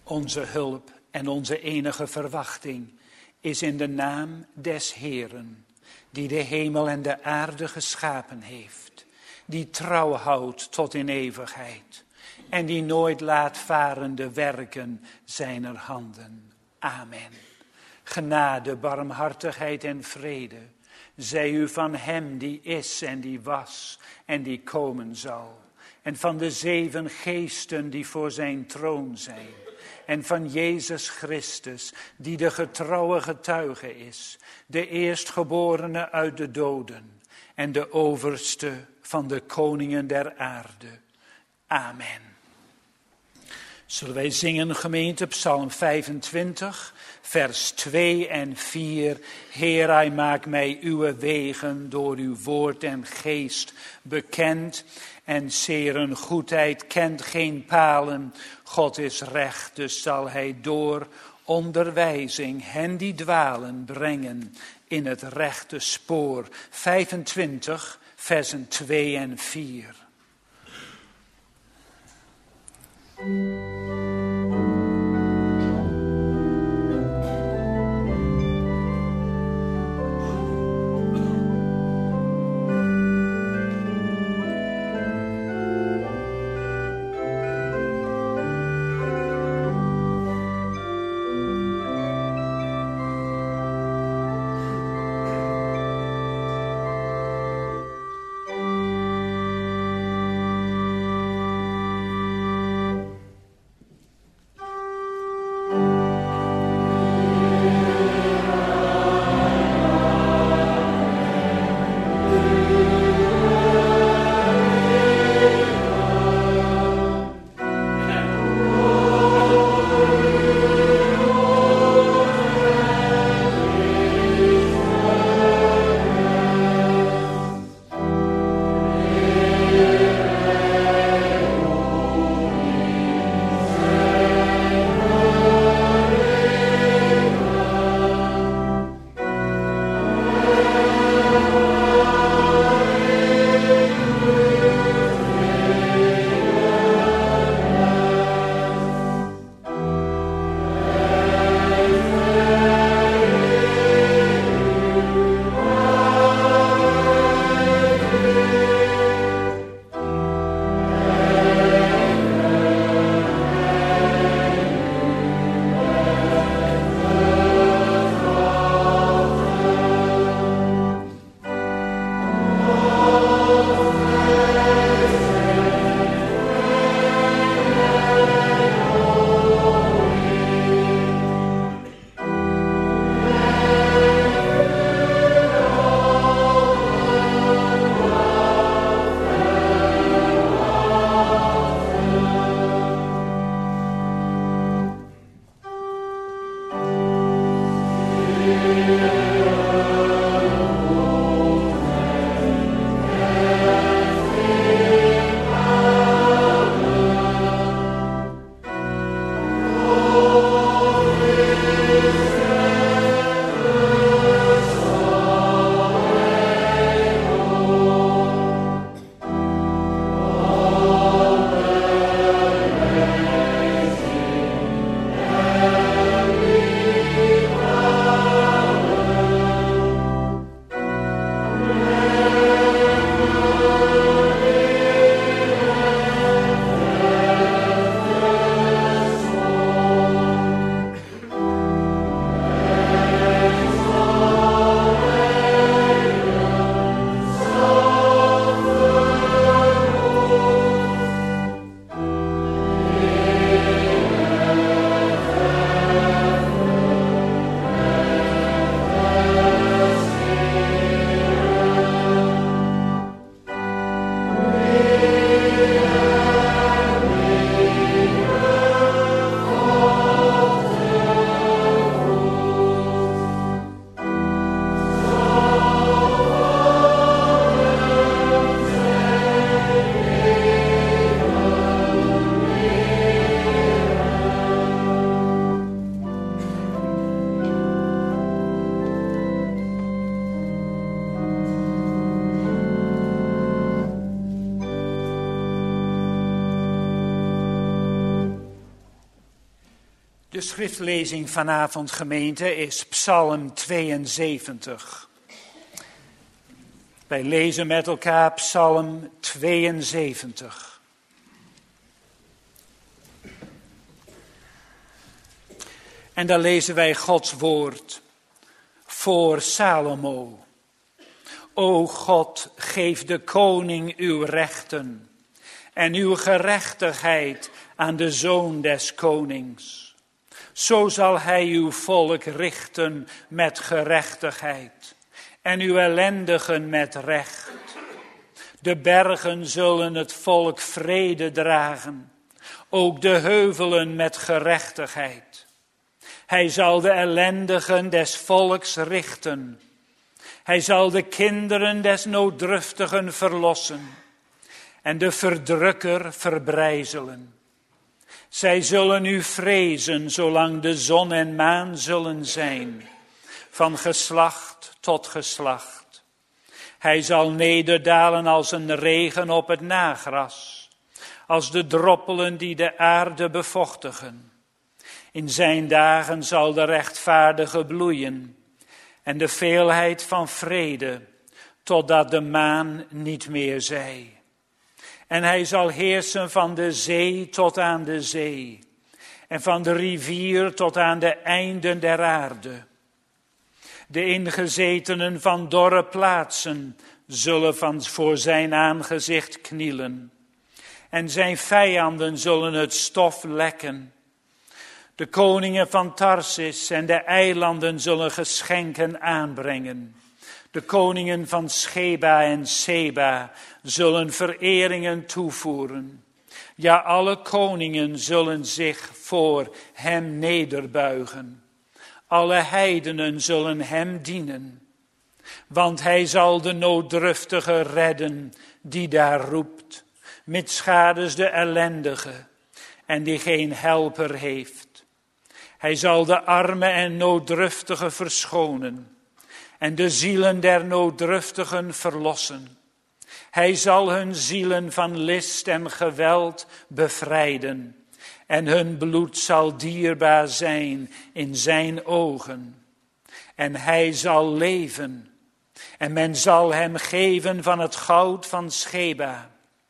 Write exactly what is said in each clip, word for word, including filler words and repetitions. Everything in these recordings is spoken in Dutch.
Onze hulp en onze enige verwachting is in de naam des Heeren, die de hemel en de aarde geschapen heeft, die trouw houdt tot in eeuwigheid en die nooit laat varen de werken zijner handen. Amen. Genade, barmhartigheid en vrede zij u van hem die is en die was en die komen zal, en van de zeven geesten die voor zijn troon zijn, en van Jezus Christus, die de getrouwe getuige is, de eerstgeborene uit de doden en de overste van de koningen der aarde. Amen. Zullen wij zingen, gemeente, Psalm vijfentwintig, vers twee en vier. Heer, hij maakt mij uw wegen door uw woord en geest bekend. En zeren goedheid kent geen palen. God is recht, dus zal hij door onderwijzing hen die dwalen brengen in het rechte spoor. vijfentwintig, versen twee en vier. De schriftlezing vanavond, gemeente, is Psalm tweeënzeventig. Wij lezen met elkaar Psalm tweeënzeventig. En dan lezen wij Gods woord voor Salomo. O God, geef de koning uw rechten en uw gerechtigheid aan de zoon des konings. Zo zal hij uw volk richten met gerechtigheid en uw ellendigen met recht. De bergen zullen het volk vrede dragen, ook de heuvelen met gerechtigheid. Hij zal de ellendigen des volks richten. Hij zal de kinderen des nooddruftigen verlossen en de verdrukker verbrijzelen. Zij zullen u vrezen, zolang de zon en maan zullen zijn, van geslacht tot geslacht. Hij zal nederdalen als een regen op het nagras, als de droppelen die de aarde bevochtigen. In zijn dagen zal de rechtvaardige bloeien en de veelheid van vrede, totdat de maan niet meer zij. En hij zal heersen van de zee tot aan de zee, en van de rivier tot aan de einden der aarde. De ingezetenen van dorre plaatsen zullen van voor zijn aangezicht knielen, en zijn vijanden zullen het stof lekken. De koningen van Tarsis en de eilanden zullen geschenken aanbrengen. De koningen van Sheba en Seba zullen vereringen toevoeren. Ja, alle koningen zullen zich voor hem nederbuigen. Alle heidenen zullen hem dienen. Want hij zal de nooddruftige redden die daar roept, mitschades de ellendige en die geen helper heeft. Hij zal de armen en nooddruftigen verschonen en de zielen der nooddruftigen verlossen. Hij zal hun zielen van list en geweld bevrijden en hun bloed zal dierbaar zijn in zijn ogen. En hij zal leven en men zal hem geven van het goud van Sheba.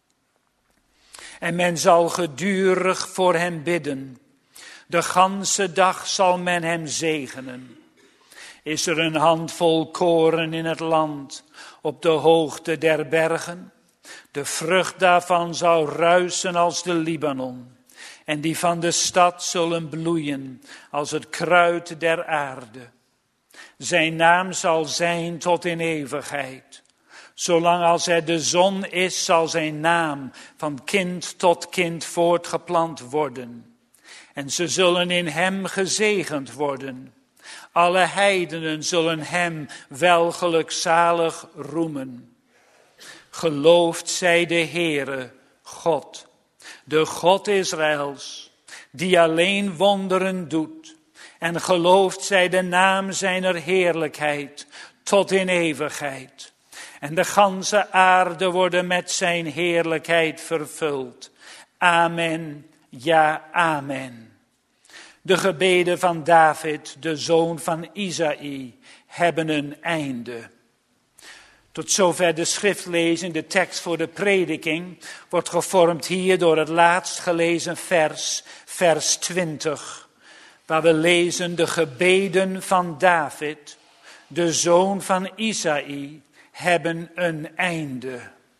En men zal gedurig voor hem bidden. De ganse dag zal men hem zegenen. Is er een handvol koren in het land, op de hoogte der bergen? De vrucht daarvan zal ruisen als de Libanon. En die van de stad zullen bloeien als het kruid der aarde. Zijn naam zal zijn tot in eeuwigheid. Zolang als er de zon is, zal zijn naam van kind tot kind voortgeplant worden. En ze zullen in hem gezegend worden. Alle heidenen zullen hem welgelukzalig roemen. Geloofd zij de Heere, God, de God Israëls, die alleen wonderen doet. En geloofd zij de naam zijner heerlijkheid tot in eeuwigheid. En de ganse aarde worden met zijn heerlijkheid vervuld. Amen, ja, amen. De gebeden van David, de zoon van Isaïe, hebben een einde. Tot zover de schriftlezing, de tekst voor de prediking, wordt gevormd hier door het laatst gelezen vers, vers twintig. Waar we lezen de gebeden van David, de zoon van Isaïe, hebben een einde.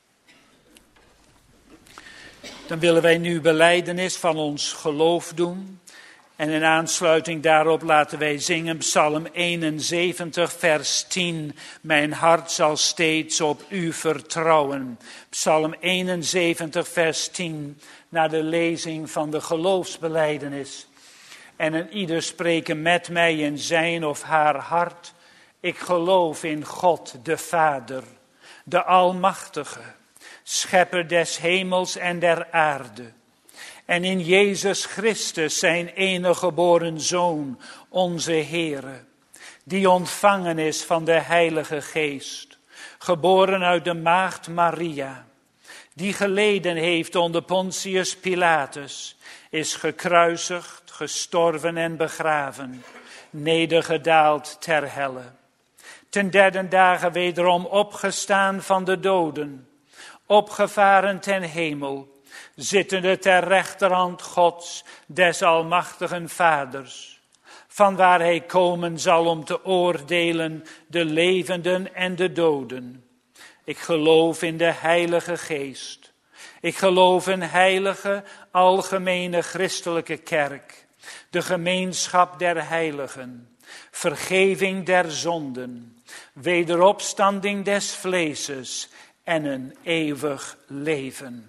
Dan willen wij nu belijdenis van ons geloof doen. En in aansluiting daarop laten wij zingen Psalm eenenzeventig, vers tien. Mijn hart zal steeds op u vertrouwen. Psalm eenenzeventig, vers tien, naar de lezing van de geloofsbelijdenis. En een ieder spreken met mij in zijn of haar hart. Ik geloof in God, de Vader, de Almachtige, schepper des hemels en der aarde. En in Jezus Christus, zijn enige geboren Zoon, onze Heere, die ontvangen is van de Heilige Geest, geboren uit de maagd Maria, die geleden heeft onder Pontius Pilatus, is gekruisigd, gestorven en begraven, nedergedaald ter helle. Ten derde dagen wederom opgestaan van de doden, opgevaren ten hemel, zittende ter rechterhand Gods, des almachtigen Vaders, vanwaar hij komen zal om te oordelen de levenden en de doden. Ik geloof in de Heilige Geest. Ik geloof in heilige, algemene christelijke kerk, de gemeenschap der heiligen, vergeving der zonden, wederopstanding des vleeses en een eeuwig leven.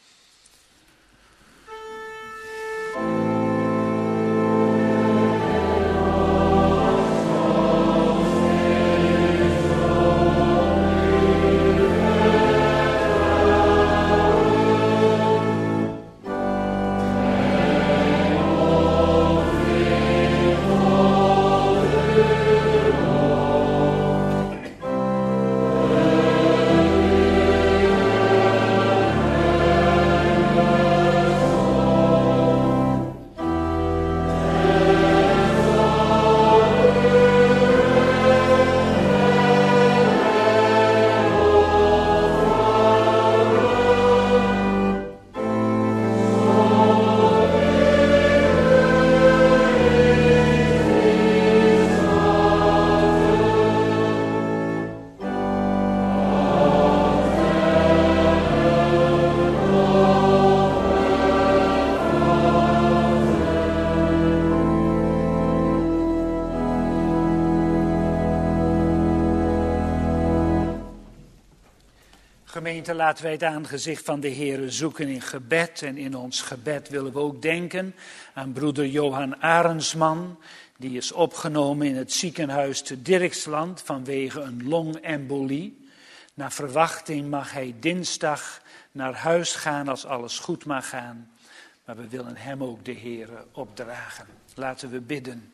Gemeente, laten wij het aangezicht van de Heere zoeken in gebed. En in ons gebed willen we ook denken aan broeder Johan Arendsman. Die is opgenomen in het ziekenhuis te Dirksland vanwege een longembolie. Naar verwachting mag hij dinsdag naar huis gaan als alles goed mag gaan. Maar we willen hem ook de Heere opdragen. Laten we bidden.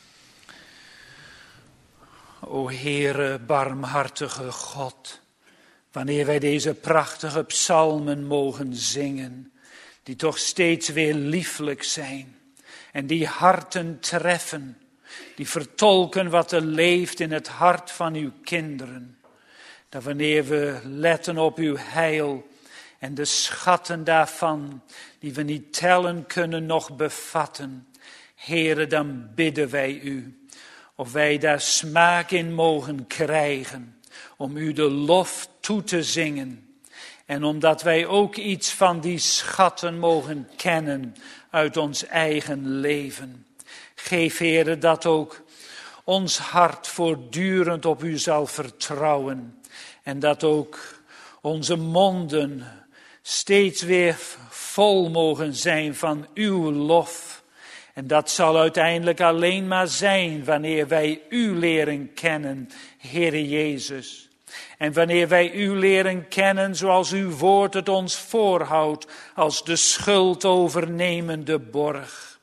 O Heere, barmhartige God. Wanneer wij deze prachtige psalmen mogen zingen, die toch steeds weer lieflijk zijn en die harten treffen, die vertolken wat er leeft in het hart van uw kinderen. Dat wanneer we letten op uw heil en de schatten daarvan, die we niet tellen kunnen nog bevatten, Heere, dan bidden wij u, of wij daar smaak in mogen krijgen, om u de lof toe te zingen. En omdat wij ook iets van die schatten mogen kennen uit ons eigen leven. Geef, Heere, dat ook ons hart voortdurend op u zal vertrouwen. En dat ook onze monden steeds weer vol mogen zijn van uw lof. En dat zal uiteindelijk alleen maar zijn wanneer wij u leren kennen, Heere Jezus. En wanneer wij u leren kennen zoals uw woord het ons voorhoudt, als de schuldovernemende borg.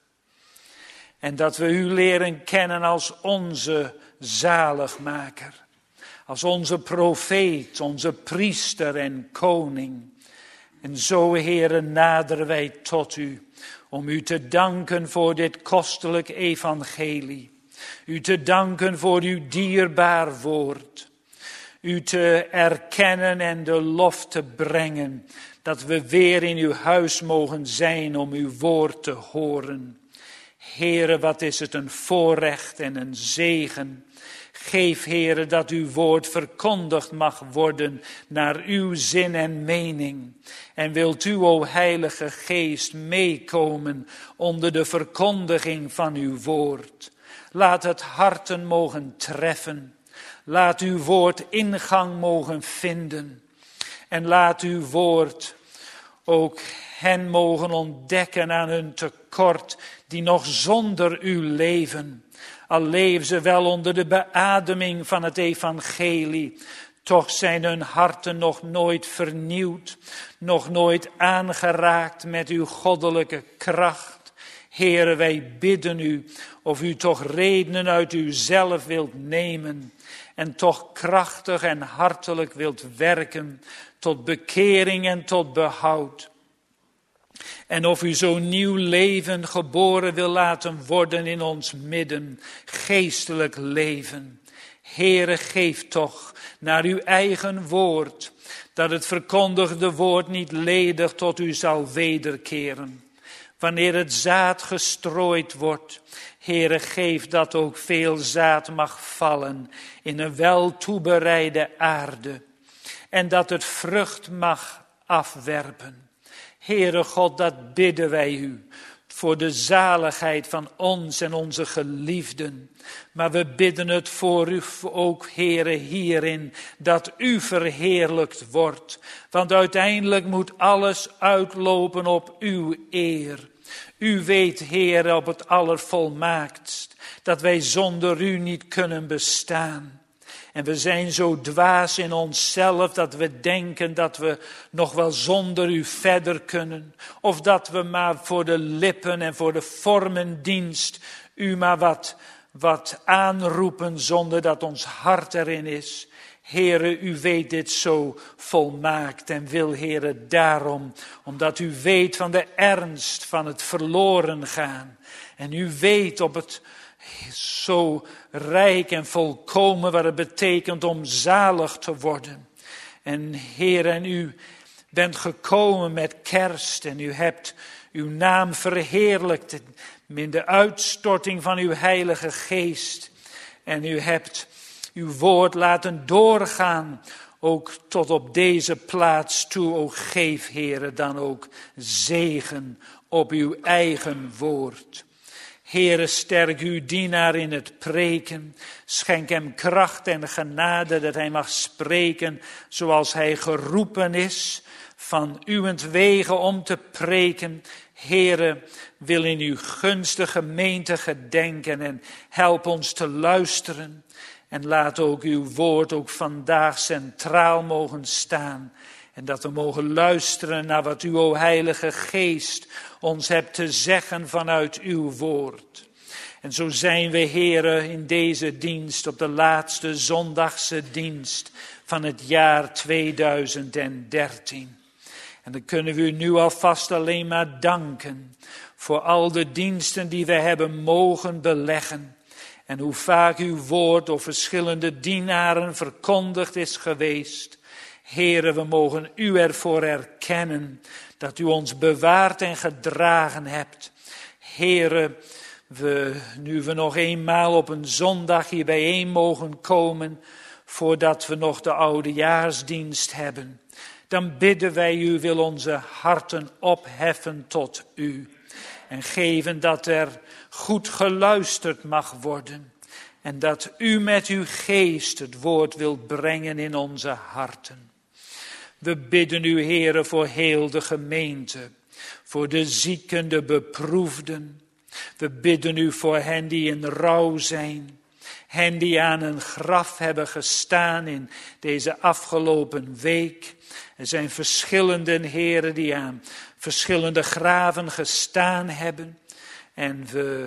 En dat we u leren kennen als onze zaligmaker, als onze profeet, onze priester en koning. En zo, Heere, naderen wij tot u, om u te danken voor dit kostelijk evangelie. U te danken voor uw dierbaar woord. U te erkennen en de lof te brengen, dat we weer in uw huis mogen zijn om uw woord te horen. Heere, wat is het een voorrecht en een zegen. Geef, Heere, dat uw woord verkondigd mag worden naar uw zin en mening. En wilt u, o Heilige Geest, meekomen onder de verkondiging van uw woord. Laat het harten mogen treffen. Laat uw woord ingang mogen vinden. En laat uw woord ook hen mogen ontdekken aan hun tekort, die nog zonder u leven. Al leven ze wel onder de beademing van het evangelie, toch zijn hun harten nog nooit vernieuwd, nog nooit aangeraakt met uw goddelijke kracht. Heere, wij bidden u of u toch redenen uit uzelf wilt nemen en toch krachtig en hartelijk wilt werken tot bekering en tot behoud. En of u zo'n nieuw leven geboren wil laten worden in ons midden, geestelijk leven. Heere, geef toch naar uw eigen woord, dat het verkondigde woord niet ledig tot u zal wederkeren. Wanneer het zaad gestrooid wordt, Heere, geef dat ook veel zaad mag vallen in een wel toebereide aarde. En dat het vrucht mag afwerpen. Heere God, dat bidden wij u. Voor de zaligheid van ons en onze geliefden. Maar we bidden het voor u ook, Heere, hierin, dat u verheerlijkt wordt. Want uiteindelijk moet alles uitlopen op uw eer. U weet, Heere, op het allervolmaaktst, dat wij zonder u niet kunnen bestaan. En we zijn zo dwaas in onszelf dat we denken dat we nog wel zonder u verder kunnen. Of dat we maar voor de lippen en voor de vormendienst u maar wat, wat aanroepen zonder dat ons hart erin is. Heere, u weet dit zo volmaakt en wil, Heere, daarom, omdat u weet van de ernst van het verloren gaan. En u weet op het zo rijk en volkomen wat het betekent om zalig te worden. En Heer, en u bent gekomen met kerst en u hebt uw naam verheerlijkt in de uitstorting van uw Heilige Geest. En u hebt uw woord laten doorgaan, ook tot op deze plaats toe. O geef, Heere, dan ook zegen op uw eigen woord. Heere, sterk uw dienaar in het preken. Schenk hem kracht en genade dat hij mag spreken zoals hij geroepen is van uwentwege om te preken. Heere, wil in uw gunstige gemeente gedenken en help ons te luisteren. En laat ook uw woord ook vandaag centraal mogen staan. En dat we mogen luisteren naar wat u, o Heilige Geest, ons hebt te zeggen vanuit uw woord. En zo zijn we, Heere, in deze dienst, op de laatste zondagse dienst van het jaar tweeduizend dertien. En dan kunnen we u nu alvast alleen maar danken voor al de diensten die we hebben mogen beleggen. En hoe vaak uw woord door verschillende dienaren verkondigd is geweest. Heere, we mogen u ervoor erkennen dat u ons bewaard en gedragen hebt. Heere, we, nu we nog eenmaal op een zondag hier bijeen mogen komen, voordat we nog de oudejaarsdienst hebben, dan bidden wij u, wil onze harten opheffen tot u. En geven dat er goed geluisterd mag worden. En dat u met uw geest het woord wilt brengen in onze harten. We bidden u, Heere, voor heel de gemeente. Voor de zieken, de beproefden. We bidden u voor hen die in rouw zijn. Hen die aan een graf hebben gestaan in deze afgelopen week. Er zijn verschillende heren die aan verschillende graven gestaan hebben. En we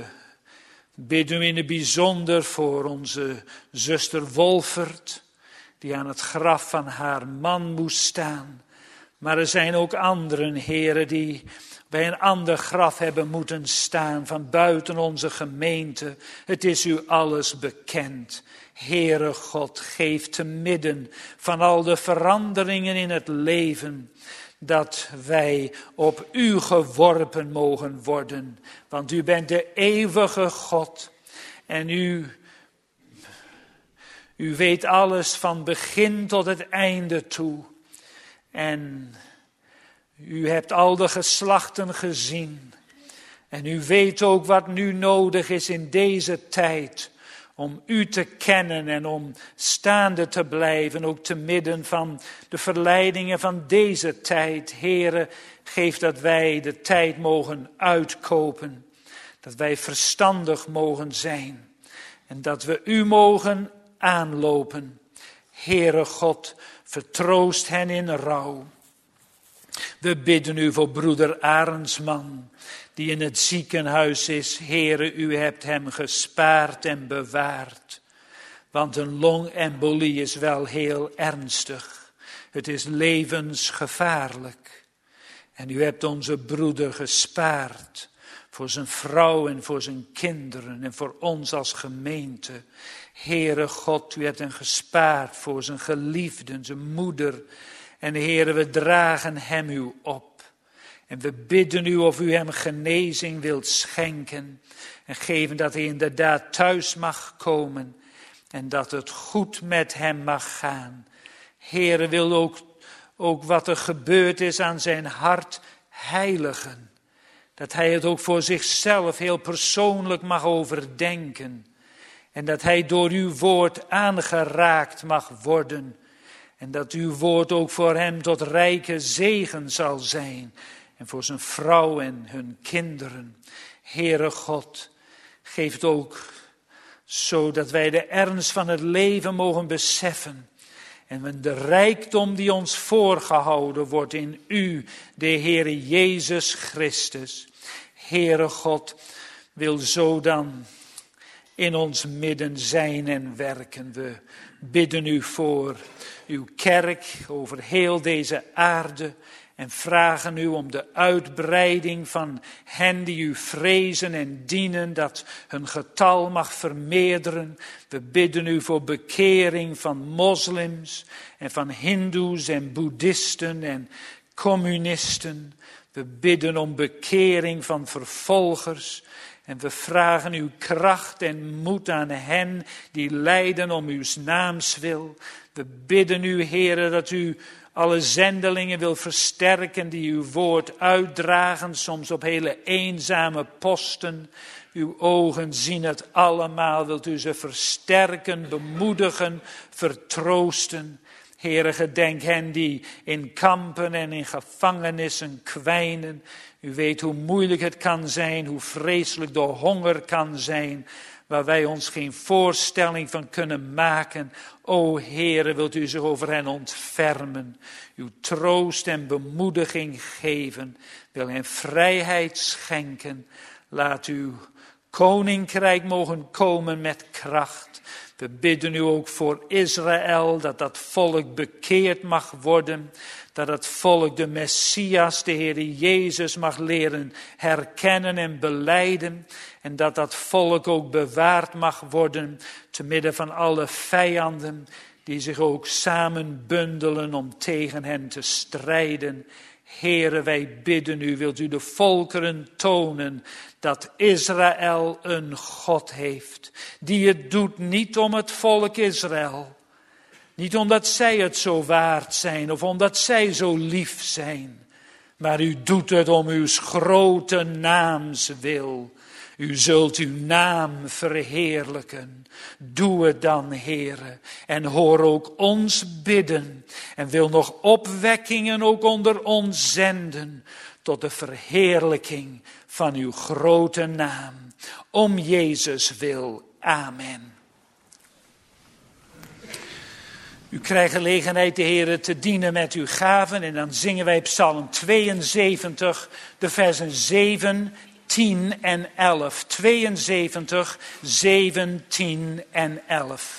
bidden u in het bijzonder voor onze zuster Wolfert, die aan het graf van haar man moest staan. Maar er zijn ook anderen, heren, die bij een ander graf hebben moeten staan van buiten onze gemeente. Het is u alles bekend. Heere God, geef te midden van al de veranderingen in het leven, dat wij op u geworpen mogen worden. Want u bent de eeuwige God en u, u weet alles van begin tot het einde toe. En u hebt al de geslachten gezien. En u weet ook wat nu nodig is in deze tijd. Om u te kennen en om staande te blijven. Ook te midden van de verleidingen van deze tijd. Heere, geef dat wij de tijd mogen uitkopen. Dat wij verstandig mogen zijn. En dat we u mogen aanlopen. Heere God, vertroost hen in rouw. We bidden u voor broeder Arendsman, die in het ziekenhuis is. Heere, u hebt hem gespaard en bewaard. Want een longembolie is wel heel ernstig. Het is levensgevaarlijk. En u hebt onze broeder gespaard voor zijn vrouw en voor zijn kinderen en voor ons als gemeente. Heere God, u hebt hem gespaard voor zijn geliefden, zijn moeder. En Heere, we dragen hem u op. En we bidden u of u hem genezing wilt schenken. En geven dat hij inderdaad thuis mag komen. En dat het goed met hem mag gaan. Heere, wil ook, ook wat er gebeurd is aan zijn hart heiligen. Dat hij het ook voor zichzelf heel persoonlijk mag overdenken. En dat hij door uw woord aangeraakt mag worden. En dat uw woord ook voor hem tot rijke zegen zal zijn. En voor zijn vrouw en hun kinderen. Heere God, geef het ook zodat wij de ernst van het leven mogen beseffen. En de rijkdom die ons voorgehouden wordt in u, de Heere Jezus Christus. Heere God, wil zo dan in ons midden zijn en werken. We bidden u voor uw kerk over heel deze aarde. En vragen u om de uitbreiding van hen die u vrezen en dienen, dat hun getal mag vermeerderen. We bidden u voor bekering van moslims en van hindoes en boeddhisten en communisten. We bidden om bekering van vervolgers. En we vragen uw kracht en moed aan hen die lijden om uw naams wil. We bidden u, Heere, dat u alle zendelingen wil versterken die uw woord uitdragen, soms op hele eenzame posten. Uw ogen zien het allemaal, wilt u ze versterken, bemoedigen, vertroosten. Heere, gedenk hen die in kampen en in gevangenissen kwijnen. U weet hoe moeilijk het kan zijn, hoe vreselijk de honger kan zijn, waar wij ons geen voorstelling van kunnen maken. O Heere, wilt u zich over hen ontfermen, uw troost en bemoediging geven, wil hen vrijheid schenken. Laat uw koninkrijk mogen komen met kracht. We bidden u ook voor Israël, dat dat volk bekeerd mag worden. Dat het volk de Messias, de Heere Jezus, mag leren herkennen en belijden. En dat dat volk ook bewaard mag worden te midden van alle vijanden die zich ook samen bundelen om tegen hen te strijden. Heere, wij bidden u, wilt u de volkeren tonen dat Israël een God heeft. Die het doet niet om het volk Israël. Niet omdat zij het zo waard zijn of omdat zij zo lief zijn. Maar u doet het om uw grote naams wil. U zult uw naam verheerlijken. Doe het dan, Heere. En hoor ook ons bidden. En wil nog opwekkingen ook onder ons zenden. Tot de verheerlijking van uw grote naam. Om Jezus wil. Amen. U krijgt gelegenheid de Heere te dienen met uw gaven. En dan zingen wij Psalm tweeënzeventig, de versen zeven, tien en elf. tweeënzeventig, zeven, tien en elf.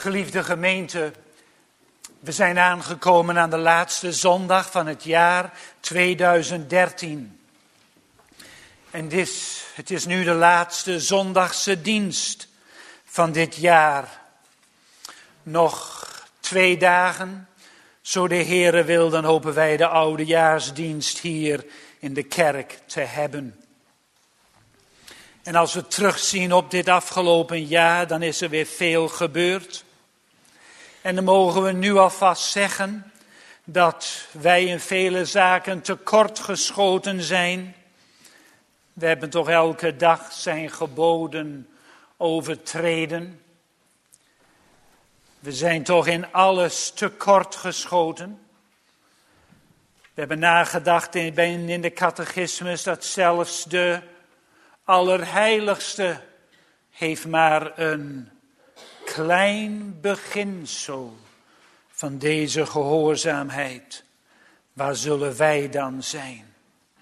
Geliefde gemeente, we zijn aangekomen aan de laatste zondag van het jaar tweeduizend dertien. En dit, het is nu de laatste zondagse dienst van dit jaar. Nog twee dagen, zo de Heere wil, dan hopen wij de oudejaarsdienst hier in de kerk te hebben. En als we terugzien op dit afgelopen jaar, dan is er weer veel gebeurd. En dan mogen we nu alvast zeggen dat wij in vele zaken tekortgeschoten zijn. We hebben toch elke dag zijn geboden overtreden. We zijn toch in alles tekortgeschoten. We hebben nagedacht in, in de catechismus dat zelfs de Allerheiligste heeft maar een klein beginsel van deze gehoorzaamheid. Waar zullen wij dan zijn?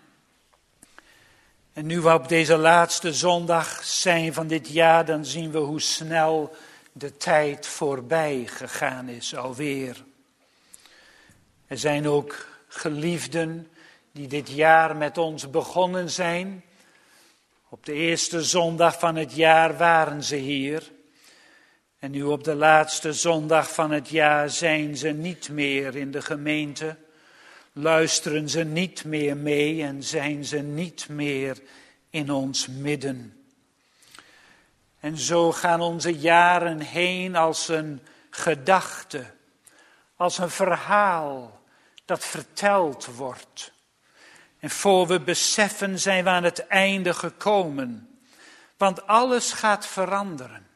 En nu we op deze laatste zondag zijn van dit jaar, dan zien we hoe snel de tijd voorbij gegaan is alweer. Er zijn ook geliefden die dit jaar met ons begonnen zijn. Op de eerste zondag van het jaar waren ze hier. En nu op de laatste zondag van het jaar zijn ze niet meer in de gemeente. Luisteren ze niet meer mee en zijn ze niet meer in ons midden. En zo gaan onze jaren heen als een gedachte, als een verhaal dat verteld wordt. En voor we beseffen zijn we aan het einde gekomen. Want alles gaat veranderen.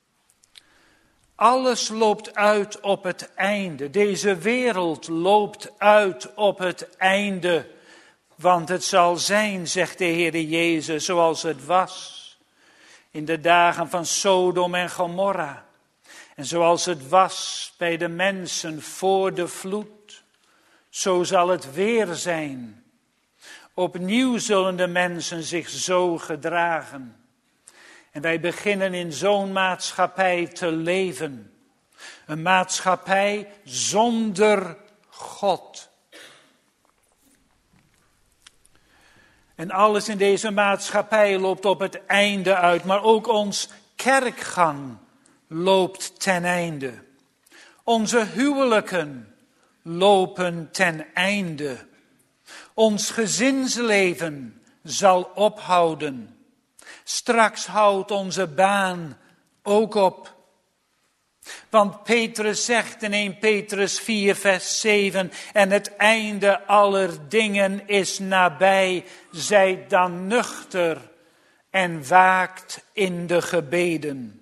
Alles loopt uit op het einde. Deze wereld loopt uit op het einde. Want het zal zijn, zegt de Heere Jezus, zoals het was in de dagen van Sodom en Gomorra. En zoals het was bij de mensen voor de vloed. Zo zal het weer zijn. Opnieuw zullen de mensen zich zo gedragen. En wij beginnen in zo'n maatschappij te leven. Een maatschappij zonder God. En alles in deze maatschappij loopt op het einde uit. Maar ook ons kerkgang loopt ten einde. Onze huwelijken lopen ten einde. Ons gezinsleven zal ophouden. Straks houdt onze baan ook op. Want Petrus zegt in eerste Petrus vier vers zeven, en het einde aller dingen is nabij. Zijt dan nuchter en waakt in de gebeden.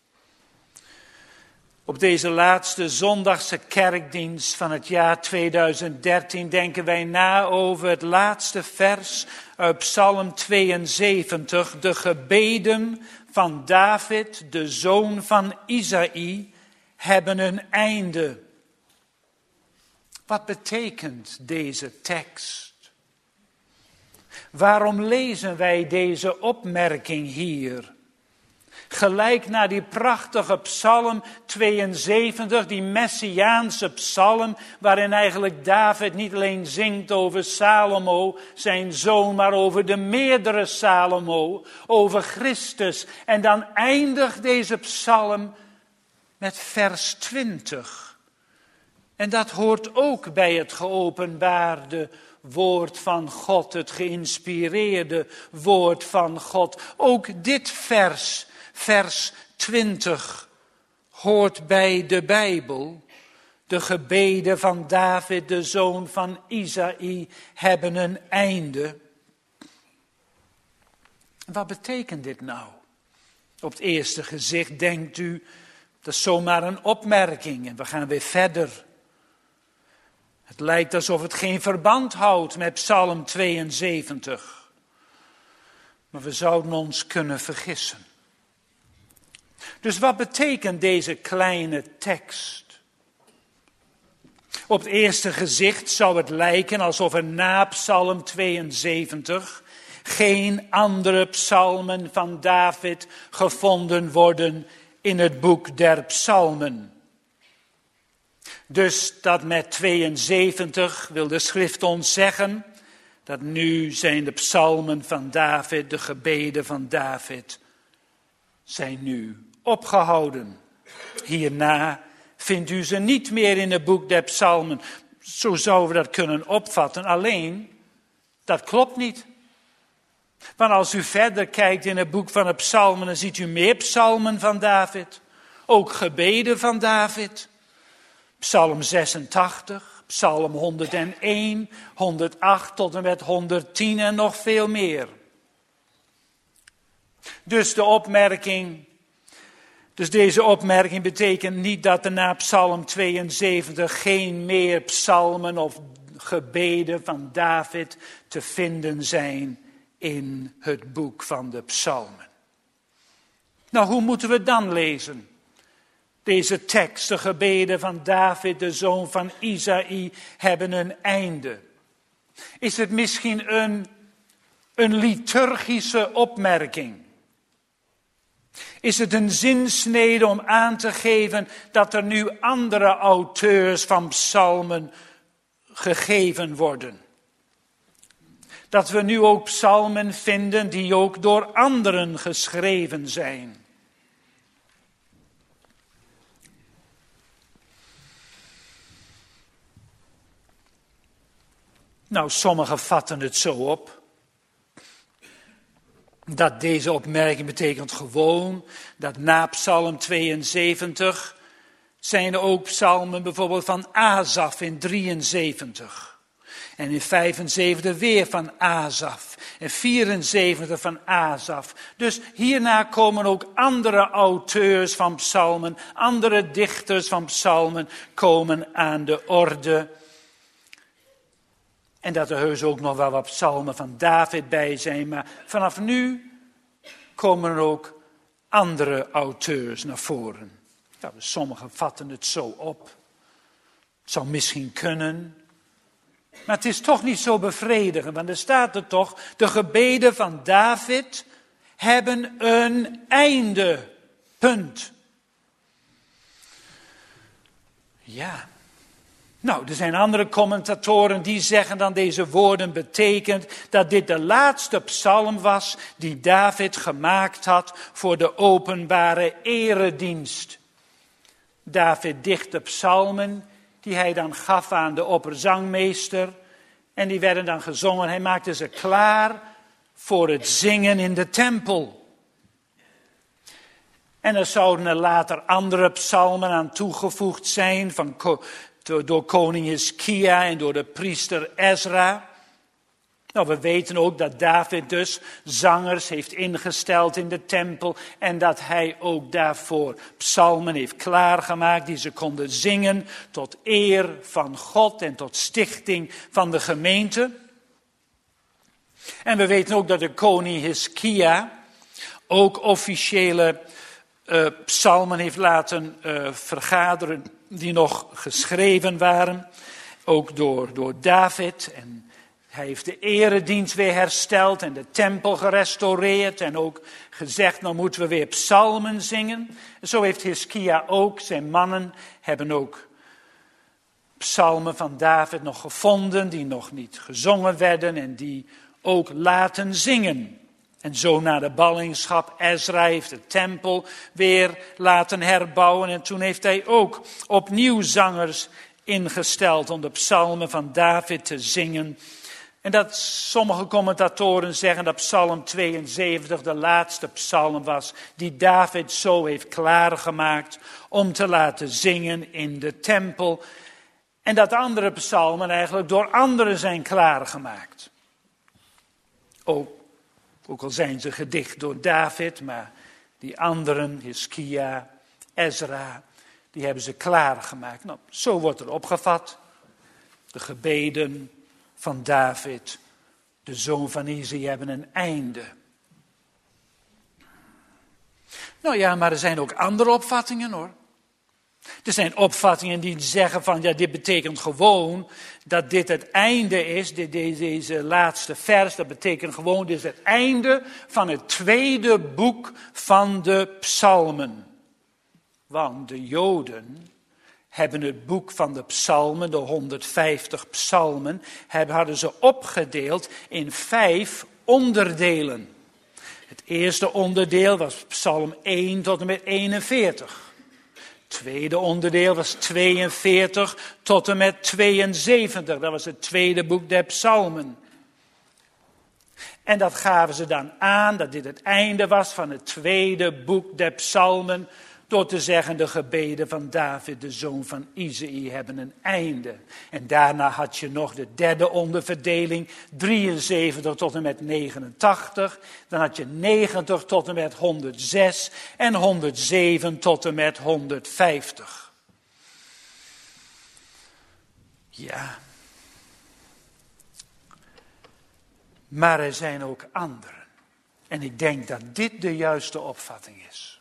Op deze laatste zondagse kerkdienst van het jaar tweeduizend dertien denken wij na over het laatste vers uit Psalm tweeënzeventig. De gebeden van David, de zoon van Isaïe, hebben een einde. Wat betekent deze tekst? Waarom lezen wij deze opmerking hier? Gelijk naar die prachtige psalm tweeënzeventig, die messiaanse psalm, waarin eigenlijk David niet alleen zingt over Salomo, zijn zoon, maar over de meerdere Salomo, over Christus. En dan eindigt deze psalm met vers twintig. En dat hoort ook bij het geopenbaarde woord van God, het geïnspireerde woord van God. Ook dit vers, vers twintig, hoort bij de Bijbel. De gebeden van David, de zoon van Isaïe, hebben een einde. Wat betekent dit nou? Op het eerste gezicht denkt u, dat is zomaar een opmerking en we gaan weer verder. Het lijkt alsof het geen verband houdt met Psalm tweeënzeventig. Maar we zouden ons kunnen vergissen. Dus wat betekent deze kleine tekst? Op het eerste gezicht zou het lijken alsof er na Psalm tweeënzeventig geen andere psalmen van David gevonden worden in het boek der psalmen. Dus dat met tweeënzeventig wil de schrift ons zeggen dat nu zijn de psalmen van David, de gebeden van David, zijn nu opgehouden. Hierna vindt u ze niet meer in het boek der psalmen. Zo zouden we dat kunnen opvatten. Alleen, dat klopt niet. Want als u verder kijkt in het boek van de psalmen, dan ziet u meer psalmen van David. Ook gebeden van David. Psalm zesentachtig, psalm honderdéén, honderdacht tot en met honderdtien en nog veel meer. Dus de opmerking, dus deze opmerking betekent niet dat er na psalm tweeënzeventig geen meer psalmen of gebeden van David te vinden zijn in het boek van de psalmen. Nou, hoe moeten we dan lezen? Deze tekst, de gebeden van David, de zoon van Isaïe, hebben een einde. Is het misschien een, een liturgische opmerking? Is het een zinsnede om aan te geven dat er nu andere auteurs van psalmen gegeven worden? Dat we nu ook psalmen vinden die ook door anderen geschreven zijn. Nou, sommigen vatten het zo op, dat deze opmerking betekent gewoon dat na psalm tweeënzeventig zijn er ook psalmen bijvoorbeeld van Asaf in drieënzeventig. En in vijfenzeventig weer van Asaf. En vierenzeventig van Asaf. Dus hierna komen ook andere auteurs van psalmen, andere dichters van psalmen komen aan de orde. En dat er heus ook nog wel wat psalmen van David bij zijn. Maar vanaf nu komen er ook andere auteurs naar voren. Ja, dus sommigen vatten het zo op. Het zou misschien kunnen. Maar het is toch niet zo bevredigend. Want er staat er toch, de gebeden van David hebben een einde. Punt. Ja. Nou, er zijn andere commentatoren die zeggen dan deze woorden betekent dat dit de laatste psalm was die David gemaakt had voor de openbare eredienst. David dichtte psalmen die hij dan gaf aan de opperzangmeester en die werden dan gezongen. Hij maakte ze klaar voor het zingen in de tempel. En er zouden er later andere psalmen aan toegevoegd zijn van door koning Hiskia en door de priester Ezra. Nou, we weten ook dat David dus zangers heeft ingesteld in de tempel en dat hij ook daarvoor psalmen heeft klaargemaakt die ze konden zingen tot eer van God en tot stichting van de gemeente. En we weten ook dat de koning Hiskia ook officiële uh, psalmen heeft laten uh, vergaderen die nog geschreven waren, ook door, door David. En hij heeft de eredienst weer hersteld en de tempel gerestaureerd en ook gezegd, nou moeten we weer psalmen zingen. En zo heeft Hiskia ook, zijn mannen hebben ook psalmen van David nog gevonden, die nog niet gezongen werden en die ook laten zingen. En zo na de ballingschap, Ezra heeft de tempel weer laten herbouwen. En toen heeft hij ook opnieuw zangers ingesteld om de psalmen van David te zingen. En dat sommige commentatoren zeggen dat psalm tweeënzeventig de laatste psalm was die David zo heeft klaargemaakt om te laten zingen in de tempel. En dat andere psalmen eigenlijk door anderen zijn klaargemaakt. Ook Ook al zijn ze gedicht door David, maar die anderen, Hiskia, Ezra, die hebben ze klaargemaakt. Nou, zo wordt er opgevat. De gebeden van David, de zoon van Isaïe, hebben een einde. Nou ja, maar er zijn ook andere opvattingen hoor. Er zijn opvattingen die zeggen van, ja, dit betekent gewoon dat dit het einde is, dit, deze laatste vers, dat betekent gewoon, dit is het einde van het tweede boek van de psalmen. Want de Joden hebben het boek van de psalmen, de honderdvijftig psalmen, hadden ze opgedeeld in vijf onderdelen. Het eerste onderdeel was psalm één tot en met eenenveertig. Het tweede onderdeel was tweeënveertig tot en met tweeënzeventig. Dat was het tweede boek der psalmen. En dat gaven ze dan aan, dat dit het einde was van het tweede boek der psalmen, door te zeggen, de gebeden van David, de zoon van Isaïe, hebben een einde. En daarna had je nog de derde onderverdeling, drieënzeventig tot en met negenentachtig. Dan had je negentig tot en met honderdzes en honderdzeven tot en met honderdvijftig. Ja. Maar er zijn ook anderen. En ik denk dat dit de juiste opvatting is.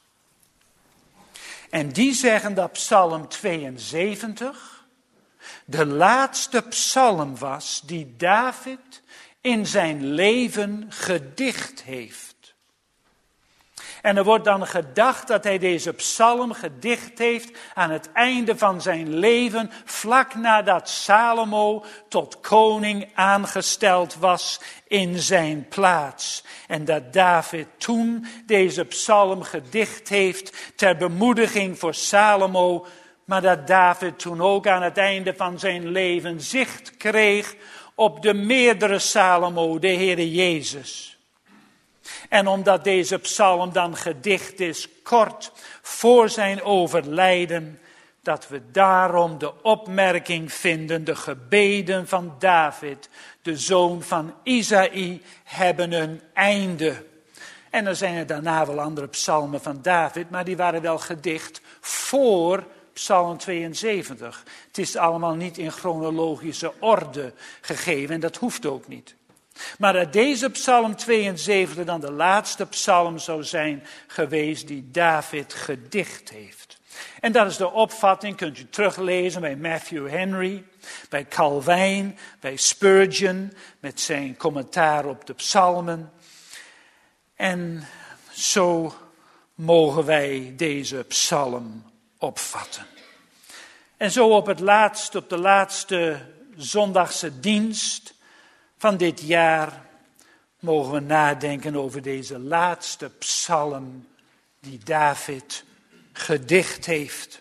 En die zeggen dat psalm tweeënzeventig de laatste psalm was die David in zijn leven gedicht heeft. En er wordt dan gedacht dat hij deze psalm gedicht heeft aan het einde van zijn leven, vlak nadat Salomo tot koning aangesteld was in zijn plaats. En dat David toen deze psalm gedicht heeft ter bemoediging voor Salomo, maar dat David toen ook aan het einde van zijn leven zicht kreeg op de meerdere Salomo, de Heere Jezus. En omdat deze psalm dan gedicht is kort voor zijn overlijden, dat we daarom de opmerking vinden, de gebeden van David, de zoon van Isaïe, hebben een einde. En er zijn er daarna wel andere psalmen van David, maar die waren wel gedicht voor psalm tweeënzeventig. Het is allemaal niet in chronologische orde gegeven en dat hoeft ook niet. Maar dat deze psalm tweeënzeventig dan de laatste psalm zou zijn geweest die David gedicht heeft. En dat is de opvatting, kunt u teruglezen bij Matthew Henry, bij Calvijn, bij Spurgeon, met zijn commentaar op de psalmen. En zo mogen wij deze psalm opvatten. En zo op, het laatste, op de laatste zondagse dienst van dit jaar mogen we nadenken over deze laatste psalm die David gedicht heeft.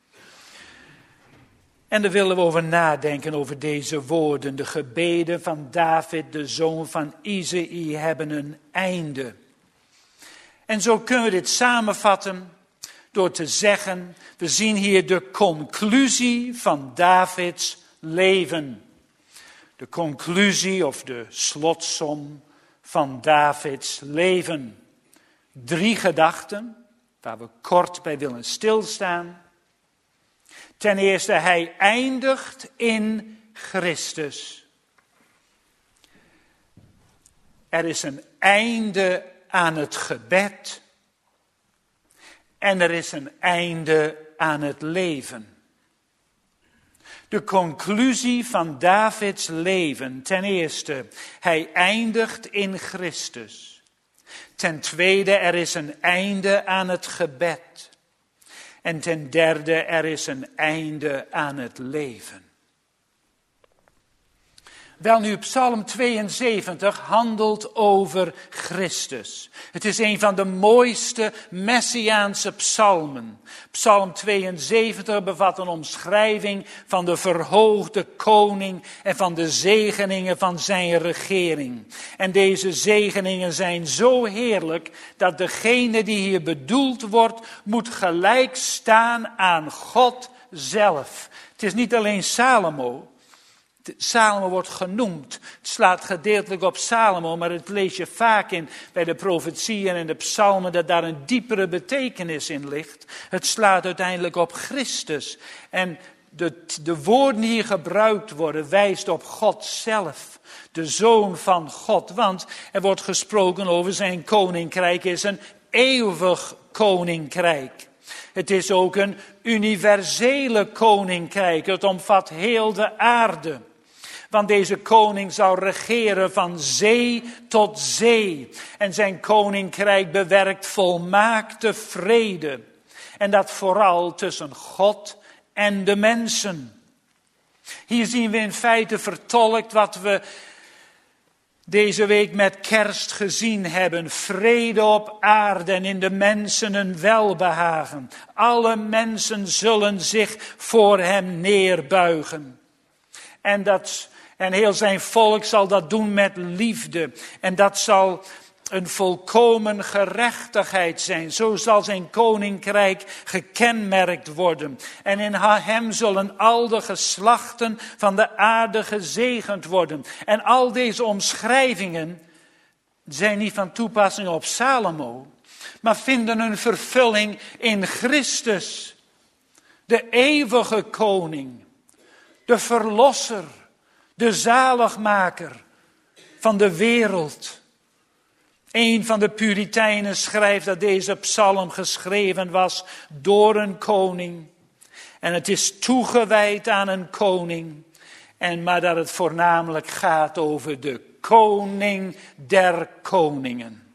En daar willen we over nadenken, over deze woorden. De gebeden van David, de zoon van Isaïe, hebben een einde. En zo kunnen we dit samenvatten door te zeggen, we zien hier de conclusie van Davids leven. De conclusie of de slotsom van Davids leven. Drie gedachten waar we kort bij willen stilstaan. Ten eerste, hij eindigt in Christus. Er is een einde aan het gebed. En er is een einde aan het leven. De conclusie van Davids leven. Ten eerste, hij eindigt in Christus. Ten tweede, er is een einde aan het gebed. En ten derde, er is een einde aan het leven. Wel nu, Psalm tweeënzeventig handelt over Christus. Het is een van de mooiste messiaanse psalmen. Psalm tweeënzeventig bevat een omschrijving van de verhoogde koning en van de zegeningen van zijn regering. En deze zegeningen zijn zo heerlijk dat degene die hier bedoeld wordt, moet gelijk staan aan God zelf. Het is niet alleen Salomo. Salomo wordt genoemd. Het slaat gedeeltelijk op Salomo, maar het lees je vaak in bij de profetieën en de psalmen dat daar een diepere betekenis in ligt. Het slaat uiteindelijk op Christus. En de, de woorden die hier gebruikt worden wijst op God zelf, de Zoon van God. Want er wordt gesproken over zijn koninkrijk is een eeuwig koninkrijk. Het is ook een universele koninkrijk. Het omvat heel de aarde. Want deze koning zal regeren van zee tot zee. En zijn koninkrijk bewerkt volmaakte vrede. En dat vooral tussen God en de mensen. Hier zien we in feite vertolkt wat we deze week met kerst gezien hebben. Vrede op aarde en in de mensen een welbehagen. Alle mensen zullen zich voor hem neerbuigen. En, dat, en heel zijn volk zal dat doen met liefde. En dat zal een volkomen gerechtigheid zijn. Zo zal zijn koninkrijk gekenmerkt worden. En in hem zullen al de geslachten van de aarde gezegend worden. En al deze omschrijvingen zijn niet van toepassing op Salomo, maar vinden een vervulling in Christus. De eeuwige koning, de verlosser, de zaligmaker van de wereld. Een van de Puritijnen schrijft dat deze psalm geschreven was door een koning. En het is toegewijd aan een koning. En maar dat het voornamelijk gaat over de koning der koningen.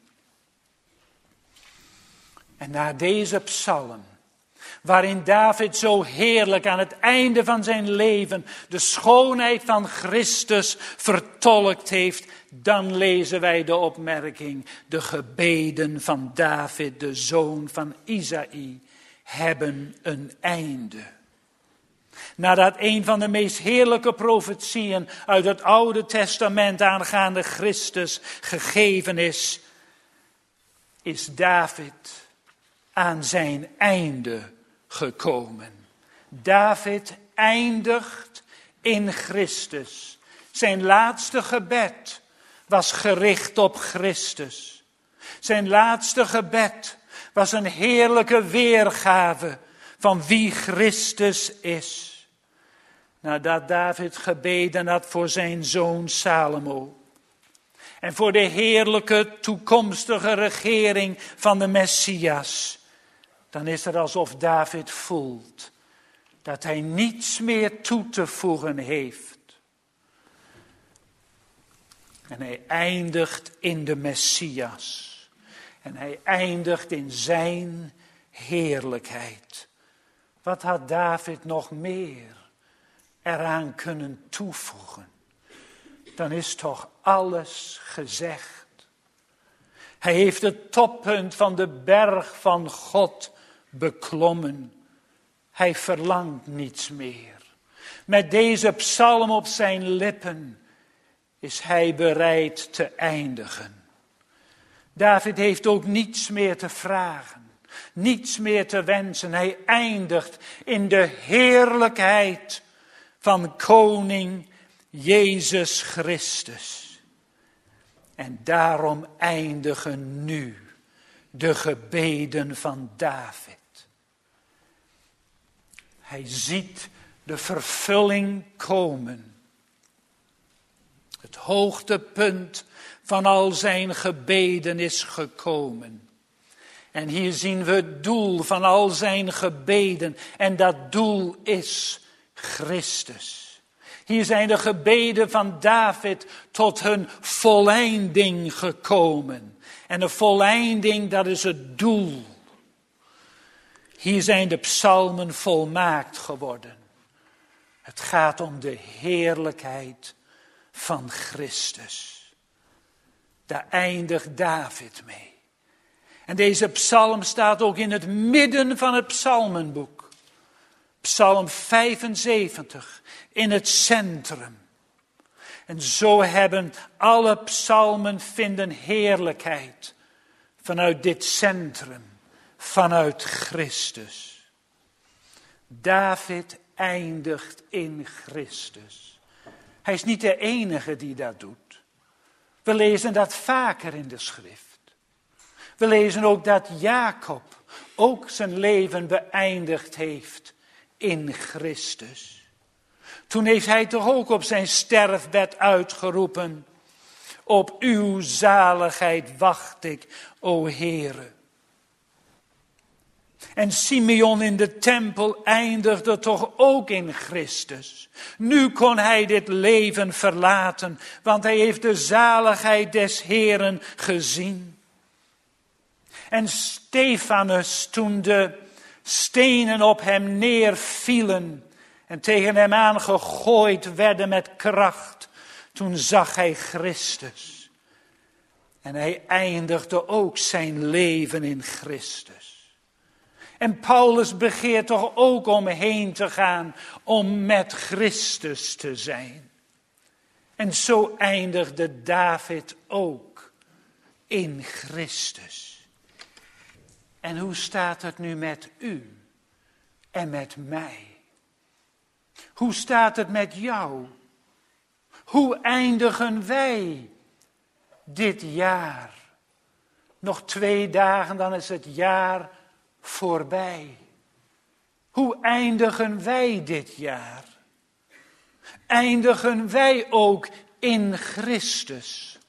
En na deze psalm, waarin David zo heerlijk aan het einde van zijn leven de schoonheid van Christus vertolkt heeft, dan lezen wij de opmerking: de gebeden van David, de zoon van Isaï, hebben een einde. Nadat een van de meest heerlijke profetieën uit het Oude Testament aangaande Christus gegeven is, is David aan zijn einde gekomen. David eindigt in Christus. Zijn laatste gebed was gericht op Christus. Zijn laatste gebed was een heerlijke weergave van wie Christus is. Nadat David gebeden had voor zijn zoon Salomo en voor de heerlijke toekomstige regering van de Messias, dan is het alsof David voelt dat hij niets meer toe te voegen heeft. En hij eindigt in de Messias. En hij eindigt in zijn heerlijkheid. Wat had David nog meer eraan kunnen toevoegen? Dan is toch alles gezegd. Hij heeft het toppunt van de berg van God beklommen. Hij verlangt niets meer. Met deze psalm op zijn lippen is hij bereid te eindigen. David heeft ook niets meer te vragen, niets meer te wensen. Hij eindigt in de heerlijkheid van koning Jezus Christus. En daarom eindigen nu de gebeden van David. Hij ziet de vervulling komen. Het hoogtepunt van al zijn gebeden is gekomen. En hier zien we het doel van al zijn gebeden. En dat doel is Christus. Hier zijn de gebeden van David tot hun volleinding gekomen. En de volleinding, dat is het doel. Hier zijn de psalmen volmaakt geworden. Het gaat om de heerlijkheid van Christus. Daar eindigt David mee. En deze psalm staat ook in het midden van het psalmenboek. Psalm vijfenzeventig, in het centrum. En zo hebben alle psalmen vinden heerlijkheid vanuit dit centrum, vanuit Christus. David eindigt in Christus. Hij is niet de enige die dat doet. We lezen dat vaker in de schrift. We lezen ook dat Jacob ook zijn leven beëindigd heeft in Christus. Toen heeft hij toch ook op zijn sterfbed uitgeroepen: op uw zaligheid wacht ik, o Heere. En Simeon in de tempel eindigde toch ook in Christus. Nu kon hij dit leven verlaten, want hij heeft de zaligheid des Heeren gezien. En Stefanus, toen de stenen op hem neervielen en tegen hem aangegooid werden met kracht, toen zag hij Christus. En hij eindigde ook zijn leven in Christus. En Paulus begeert toch ook om heen te gaan om met Christus te zijn. En zo eindigde David ook in Christus. En hoe staat het nu met u en met mij? Hoe staat het met jou? Hoe eindigen wij dit jaar? Nog twee dagen, dan is het jaar voorbij. Hoe eindigen wij dit jaar? Eindigen wij ook in Christus?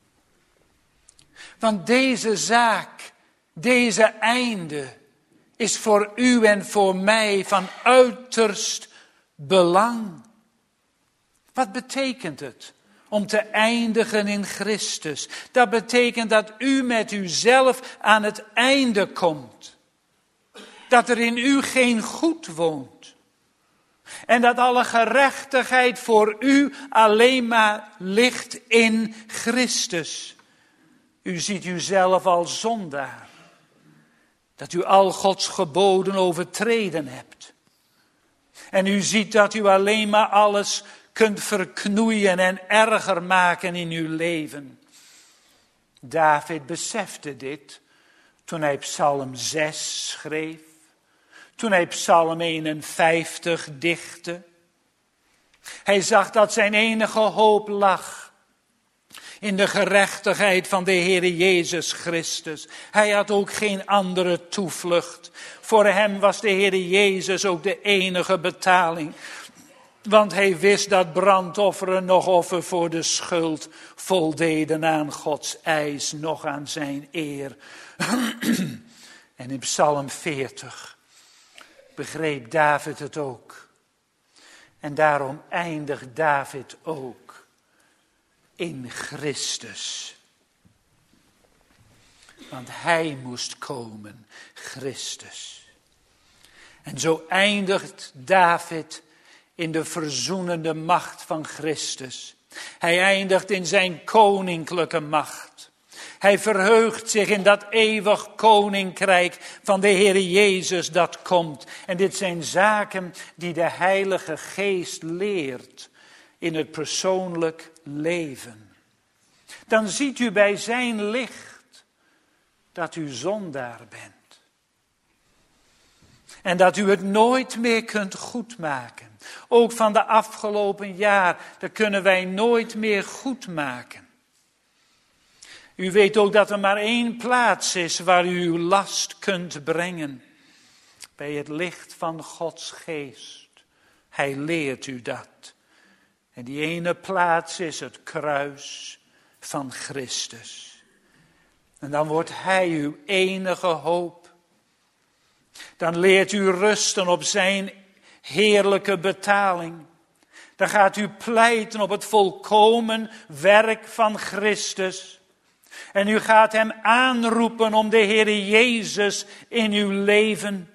Want deze zaak, deze einde, is voor u en voor mij van uiterst belang. Wat betekent het om te eindigen in Christus? Dat betekent dat u met uzelf aan het einde komt. Dat er in u geen goed woont. En dat alle gerechtigheid voor u alleen maar ligt in Christus. U ziet uzelf als zondaar. Dat u al Gods geboden overtreden hebt. En u ziet dat u alleen maar alles kunt verknoeien en erger maken in uw leven. David besefte dit toen hij Psalm zes schreef. Toen hij Psalm eenenvijftig dichtte. Hij zag dat zijn enige hoop lag in de gerechtigheid van de Heere Jezus Christus. Hij had ook geen andere toevlucht. Voor hem was de Heere Jezus ook de enige betaling. Want hij wist dat brandofferen nog offer voor de schuld voldeden aan Gods eis, nog aan zijn eer. En in Psalm veertig begreep David het ook. En daarom eindigt David ook in Christus. Want hij moest komen, Christus. En zo eindigt David in de verzoenende macht van Christus. Hij eindigt in zijn koninklijke macht. Hij verheugt zich in dat eeuwig koninkrijk van de Heere Jezus dat komt. En dit zijn zaken die de Heilige Geest leert in het persoonlijk leven. Dan ziet u bij zijn licht dat u zondaar bent. En dat u het nooit meer kunt goedmaken. Ook van de afgelopen jaar, dat kunnen wij nooit meer goedmaken. U weet ook dat er maar één plaats is waar u uw last kunt brengen. Bij het licht van Gods geest. Hij leert u dat. En die ene plaats is het kruis van Christus. En dan wordt hij uw enige hoop. Dan leert u rusten op zijn heerlijke betaling. Dan gaat u pleiten op het volkomen werk van Christus. En u gaat hem aanroepen om de Heere Jezus in uw leven.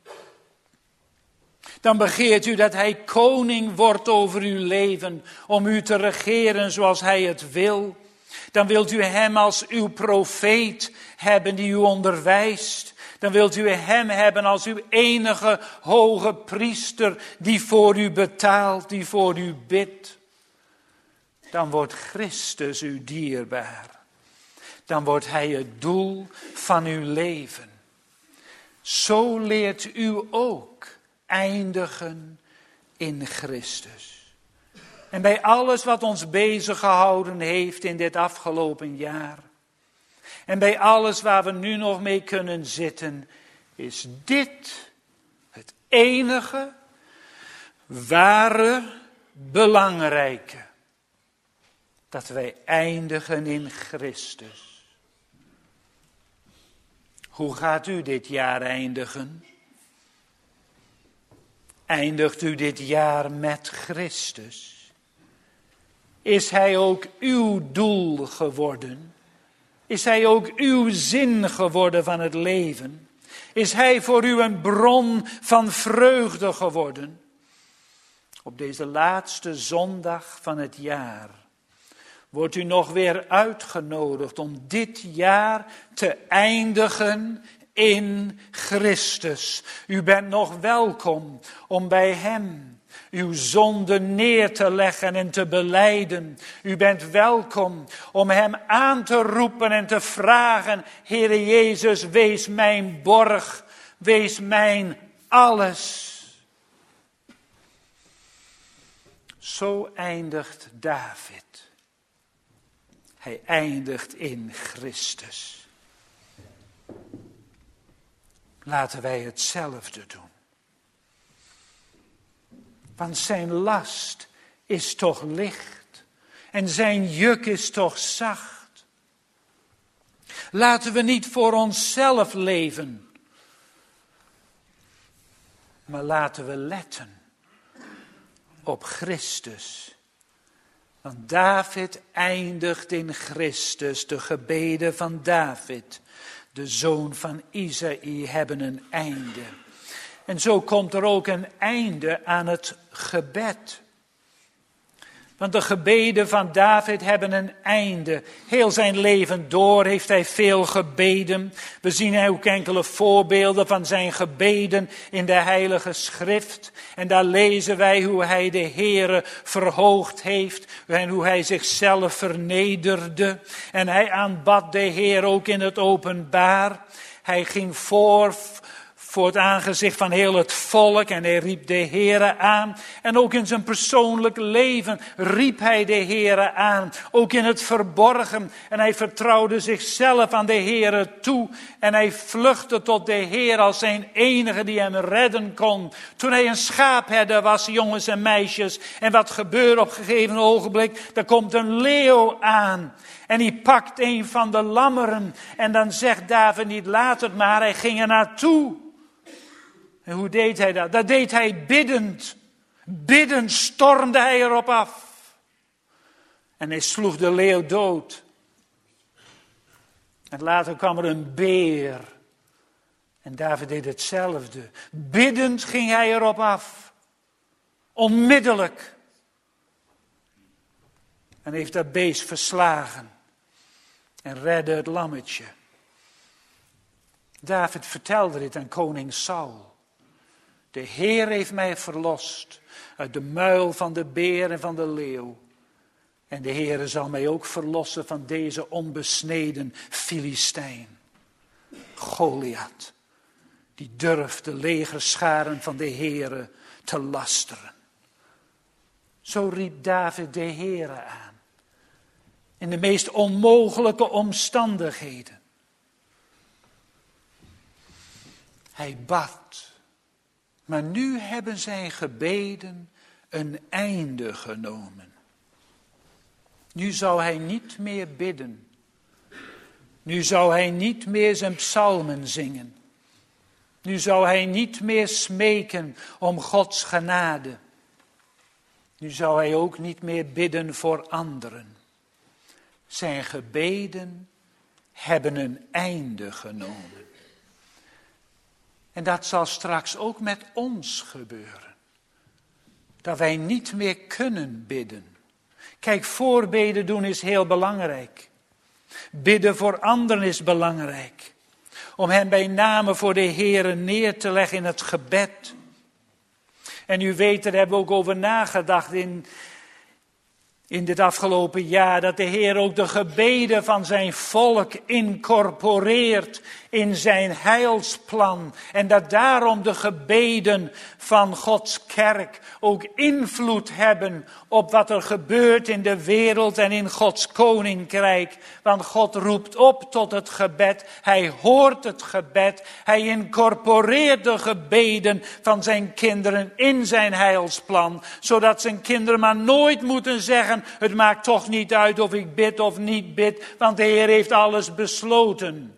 Dan begeert u dat hij koning wordt over uw leven, om u te regeren zoals hij het wil. Dan wilt u hem als uw profeet hebben die u onderwijst. Dan wilt u hem hebben als uw enige hoge priester die voor u betaalt, die voor u bidt. Dan wordt Christus u dierbaar. Dan wordt hij het doel van uw leven. Zo leert u ook eindigen in Christus. En bij alles wat ons bezig gehouden heeft in dit afgelopen jaar. En bij alles waar we nu nog mee kunnen zitten, is dit het enige, ware, belangrijke. Dat wij eindigen in Christus. Hoe gaat u dit jaar eindigen? Eindigt u dit jaar met Christus? Is hij ook uw doel geworden? Is hij ook uw zin geworden van het leven? Is hij voor u een bron van vreugde geworden? Op deze laatste zondag van het jaar wordt u nog weer uitgenodigd om dit jaar te eindigen in Christus. U bent nog welkom om bij hem uw zonde neer te leggen en te belijden. U bent welkom om hem aan te roepen en te vragen: Heere Jezus, wees mijn borg, wees mijn alles. Zo eindigt David. Hij eindigt in Christus. Laten wij hetzelfde doen. Want zijn last is toch licht en zijn juk is toch zacht. Laten we niet voor onszelf leven, maar laten we letten op Christus. Want David eindigt in Christus. De gebeden van David, de zoon van Isaïe, hebben een einde. En zo komt er ook een einde aan het gebed. Want de gebeden van David hebben een einde. Heel zijn leven door heeft hij veel gebeden. We zien ook enkele voorbeelden van zijn gebeden in de Heilige Schrift. En daar lezen wij hoe hij de Heere verhoogd heeft. En hoe hij zichzelf vernederde. En hij aanbad de Heer ook in het openbaar. Hij ging voor... voor het aangezicht van heel het volk en hij riep de Heere aan. En ook in zijn persoonlijk leven riep hij de Heere aan. Ook in het verborgen. En hij vertrouwde zichzelf aan de Heere toe. En hij vluchtte tot de Heer als zijn enige die hem redden kon. Toen hij een schaapherder was, jongens en meisjes. En wat gebeurt op een gegeven ogenblik? Er komt een leeuw aan. En hij pakt een van de lammeren. En dan zegt David niet, laat het maar. Hij ging er naartoe. En hoe deed hij dat? Dat deed hij biddend. Biddend stormde hij erop af. En hij sloeg de leeuw dood. En later kwam er een beer. En David deed hetzelfde. Biddend ging hij erop af. Onmiddellijk. En heeft dat beest verslagen. En redde het lammetje. David vertelde dit aan koning Saul. De Heer heeft mij verlost uit de muil van de beer en van de leeuw. En de Heer zal mij ook verlossen van deze onbesneden Filistijn. Goliath, die durft de legerscharen van de Heer te lasteren. Zo riep David de Heer aan. In de meest onmogelijke omstandigheden. Hij bad. Maar nu hebben zijn gebeden een einde genomen. Nu zou hij niet meer bidden. Nu zou hij niet meer zijn psalmen zingen. Nu zou hij niet meer smeken om Gods genade. Nu zou hij ook niet meer bidden voor anderen. Zijn gebeden hebben een einde genomen. En dat zal straks ook met ons gebeuren. Dat wij niet meer kunnen bidden. Kijk, voorbeden doen is heel belangrijk. Bidden voor anderen is belangrijk. Om hen bij name voor de Heere neer te leggen in het gebed. En u weet, daar hebben we ook over nagedacht in, in dit afgelopen jaar. Dat de Heer ook de gebeden van zijn volk incorporeert in zijn heilsplan. En dat daarom de gebeden van Gods kerk ook invloed hebben op wat er gebeurt in de wereld en in Gods koninkrijk. Want God roept op tot het gebed. Hij hoort het gebed. Hij incorporeert de gebeden van zijn kinderen in zijn heilsplan. Zodat zijn kinderen maar nooit moeten zeggen, het maakt toch niet uit of ik bid of niet bid. Want de Heer heeft alles besloten.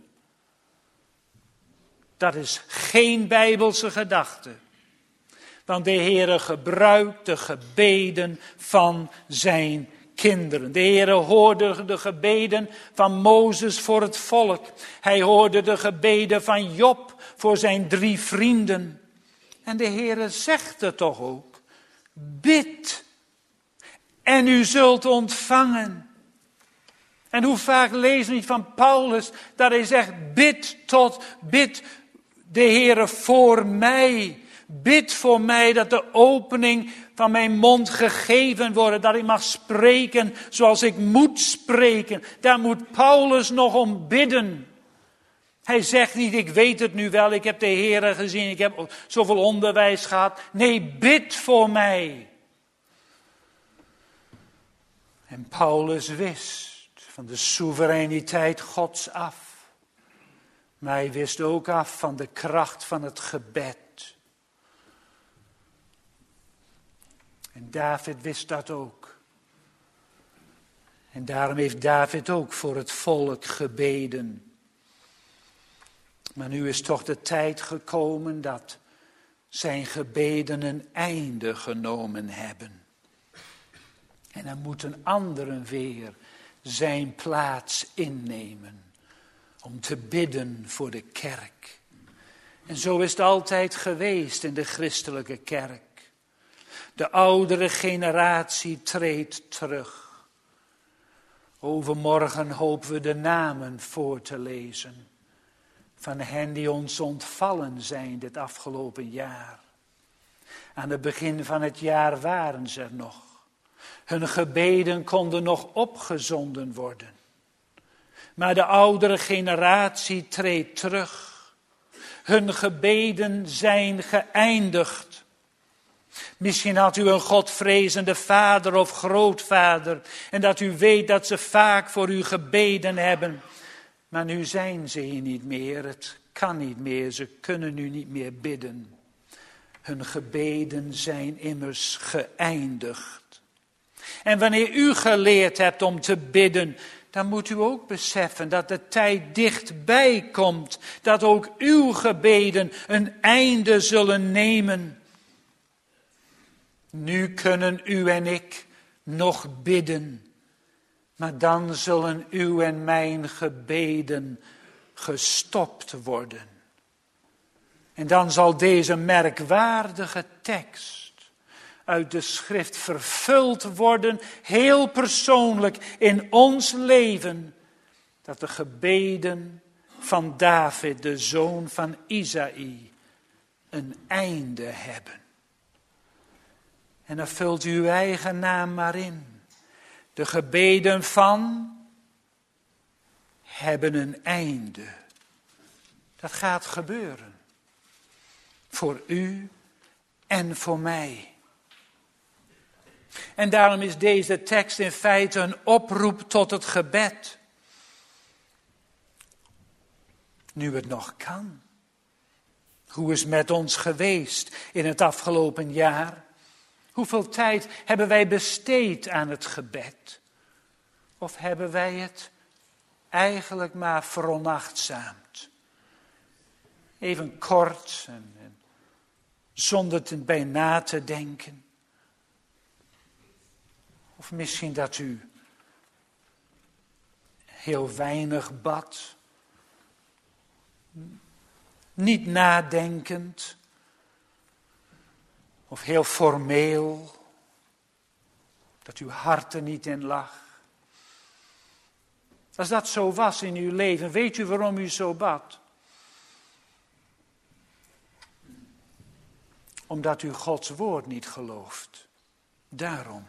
Dat is geen Bijbelse gedachte. Want de Heere gebruikt de gebeden van zijn kinderen. De Heere hoorde de gebeden van Mozes voor het volk. Hij hoorde de gebeden van Job voor zijn drie vrienden. En de Heere zegt het toch ook. Bid en u zult ontvangen. En hoe vaak lezen we niet van Paulus dat hij zegt, bid tot, bid de Heere voor mij. Bid voor mij dat de opening van mijn mond gegeven wordt. Dat ik mag spreken zoals ik moet spreken. Daar moet Paulus nog om bidden. Hij zegt niet, ik weet het nu wel, ik heb de Heere gezien, ik heb zoveel onderwijs gehad. Nee, bid voor mij. En Paulus wist van de soevereiniteit Gods af. Maar hij wist ook af van de kracht van het gebed. En David wist dat ook. En daarom heeft David ook voor het volk gebeden. Maar nu is toch de tijd gekomen dat zijn gebeden een einde genomen hebben. En dan moeten anderen weer zijn plaats innemen om te bidden voor de kerk. En zo is het altijd geweest in de christelijke kerk. De oudere generatie treedt terug. Overmorgen hopen we de namen voor te lezen van hen die ons ontvallen zijn dit afgelopen jaar. Aan het begin van het jaar waren ze er nog. Hun gebeden konden nog opgezonden worden. Maar de oudere generatie treedt terug. Hun gebeden zijn geëindigd. Misschien had u een godvrezende vader of grootvader en dat u weet dat ze vaak voor u gebeden hebben. Maar nu zijn ze hier niet meer, het kan niet meer, ze kunnen nu niet meer bidden. Hun gebeden zijn immers geëindigd. En wanneer u geleerd hebt om te bidden, dan moet u ook beseffen dat de tijd dichtbij komt, dat ook uw gebeden een einde zullen nemen. Nu kunnen u en ik nog bidden, maar dan zullen uw en mijn gebeden gestopt worden. En dan zal deze merkwaardige tekst uit de schrift vervuld worden, heel persoonlijk in ons leven, dat de gebeden van David, de zoon van Isaï, een einde hebben. En dan vult u uw eigen naam maar in. De gebeden van hebben een einde. Dat gaat gebeuren. Voor u en voor mij. En daarom is deze tekst in feite een oproep tot het gebed. Nu het nog kan. Hoe is het met ons geweest in het afgelopen jaar? Hoeveel tijd hebben wij besteed aan het gebed? Of hebben wij het eigenlijk maar veronachtzaamd? Even kort en, en zonder het bij na te denken. Of misschien dat u heel weinig bad. Niet nadenkend. Of heel formeel. Dat uw hart er niet in lag. Als dat zo was in uw leven, weet u waarom u zo bad? Omdat u Gods woord niet gelooft. Daarom.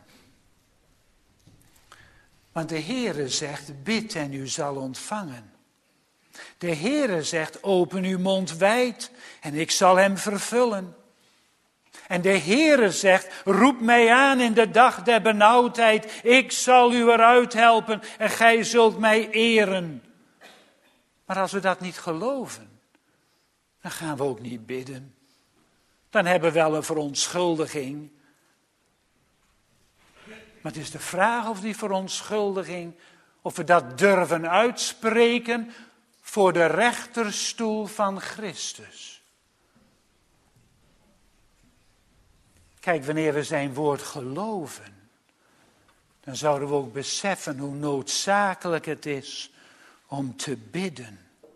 Want de Heere zegt, bid en u zal ontvangen. De Heere zegt, open uw mond wijd en ik zal hem vervullen. En de Heere zegt, roep mij aan in de dag der benauwdheid. Ik zal u eruit helpen en gij zult mij eren. Maar als we dat niet geloven, dan gaan we ook niet bidden. Dan hebben we wel een verontschuldiging. Maar het is de vraag of die verontschuldiging, of we dat durven uitspreken voor de rechterstoel van Christus. Kijk, wanneer we zijn woord geloven, dan zouden we ook beseffen hoe noodzakelijk het is om te bidden.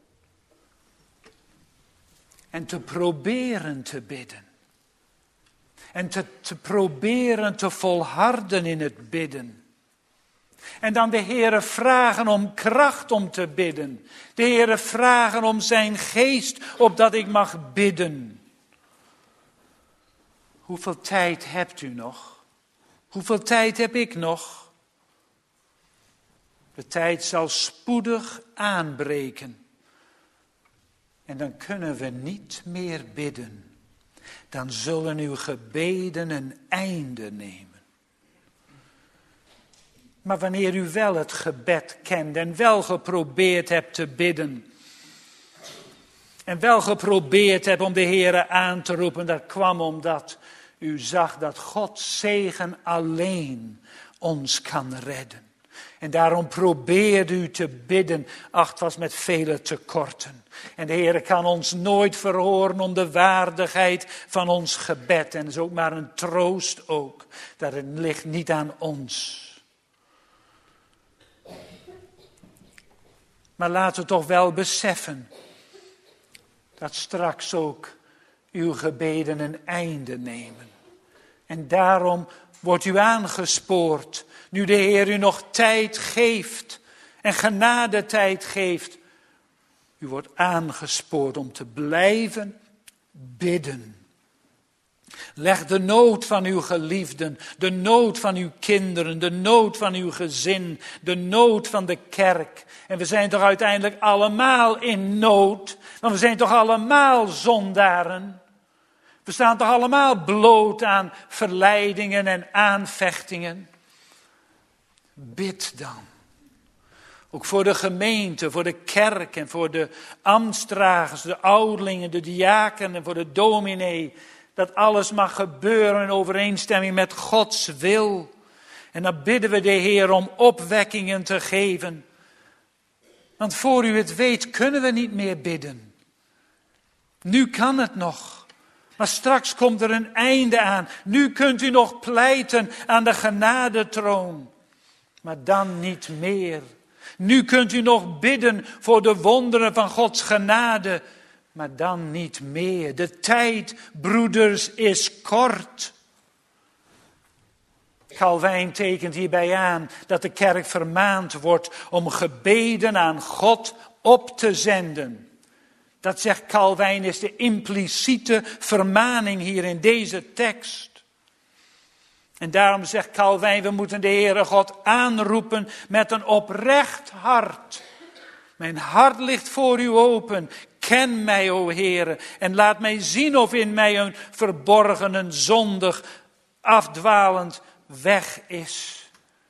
En te proberen te bidden. En te, te proberen te volharden in het bidden. En dan de Heere vragen om kracht om te bidden. De Heere vragen om zijn geest, opdat ik mag bidden. Hoeveel tijd hebt u nog? Hoeveel tijd heb ik nog? De tijd zal spoedig aanbreken. En dan kunnen we niet meer bidden. Dan zullen uw gebeden een einde nemen. Maar wanneer u wel het gebed kent en wel geprobeerd hebt te bidden. En wel geprobeerd hebt om de Heere aan te roepen. Dat kwam omdat u zag dat Gods zegen alleen ons kan redden. En daarom probeerde u te bidden. Ach, het was met vele tekorten. En de Heere kan ons nooit verhoren om de waardigheid van ons gebed. En dat is ook maar een troost ook. Dat het ligt niet aan ons. Maar laten we toch wel beseffen dat straks ook uw gebeden een einde nemen. En daarom wordt u aangespoord, nu de Heer u nog tijd geeft en genadetijd geeft. U wordt aangespoord om te blijven bidden. Leg de nood van uw geliefden, de nood van uw kinderen, de nood van uw gezin, de nood van de kerk. En we zijn toch uiteindelijk allemaal in nood, want we zijn toch allemaal zondaren. We staan toch allemaal bloot aan verleidingen en aanvechtingen. Bid dan. Ook voor de gemeente, voor de kerk en voor de ambtsdragers, de ouderlingen, de diaken en voor de dominee. Dat alles mag gebeuren in overeenstemming met Gods wil. En dan bidden we de Heer om opwekkingen te geven. Want voor u het weet kunnen we niet meer bidden. Nu kan het nog. Maar straks komt er een einde aan. Nu kunt u nog pleiten aan de genadetroon. Maar dan niet meer. Nu kunt u nog bidden voor de wonderen van Gods genade. Maar dan niet meer. De tijd, broeders, is kort. Calvijn tekent hierbij aan dat de kerk vermaand wordt om gebeden aan God op te zenden. Dat, zegt Calvijn, is de impliciete vermaning hier in deze tekst. En daarom zegt Calvijn, we moeten de Heere God aanroepen met een oprecht hart. Mijn hart ligt voor u open. Ken mij, o Heere, en laat mij zien of in mij een verborgen, een zondig, afdwalend weg is.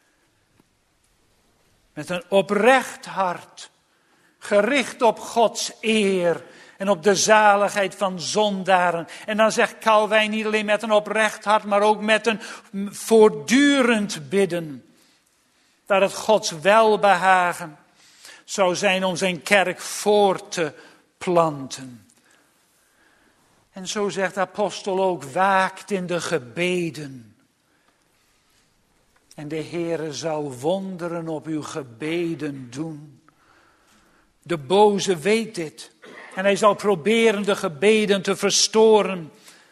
Met een oprecht hart, gericht op Gods eer en op de zaligheid van zondaren. En dan zegt Calvijn niet alleen met een oprecht hart, maar ook met een voortdurend bidden. Dat het Gods welbehagen zou zijn om zijn kerk voor te planten. En zo zegt de apostel ook, waakt in de gebeden. En de Heere zal wonderen op uw gebeden doen. De boze weet dit. En hij zal proberen de gebeden te verstoren.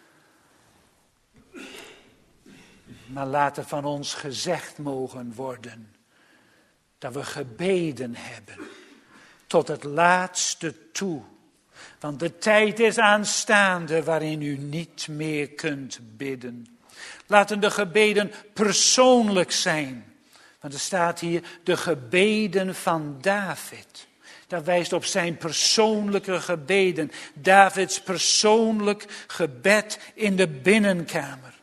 Maar laat er van ons gezegd mogen worden dat we gebeden hebben. Tot het laatste toe. Want de tijd is aanstaande waarin u niet meer kunt bidden. Laten de gebeden persoonlijk zijn. Want er staat hier de gebeden van David. Dat wijst op zijn persoonlijke gebeden. Davids persoonlijk gebed in de binnenkamer.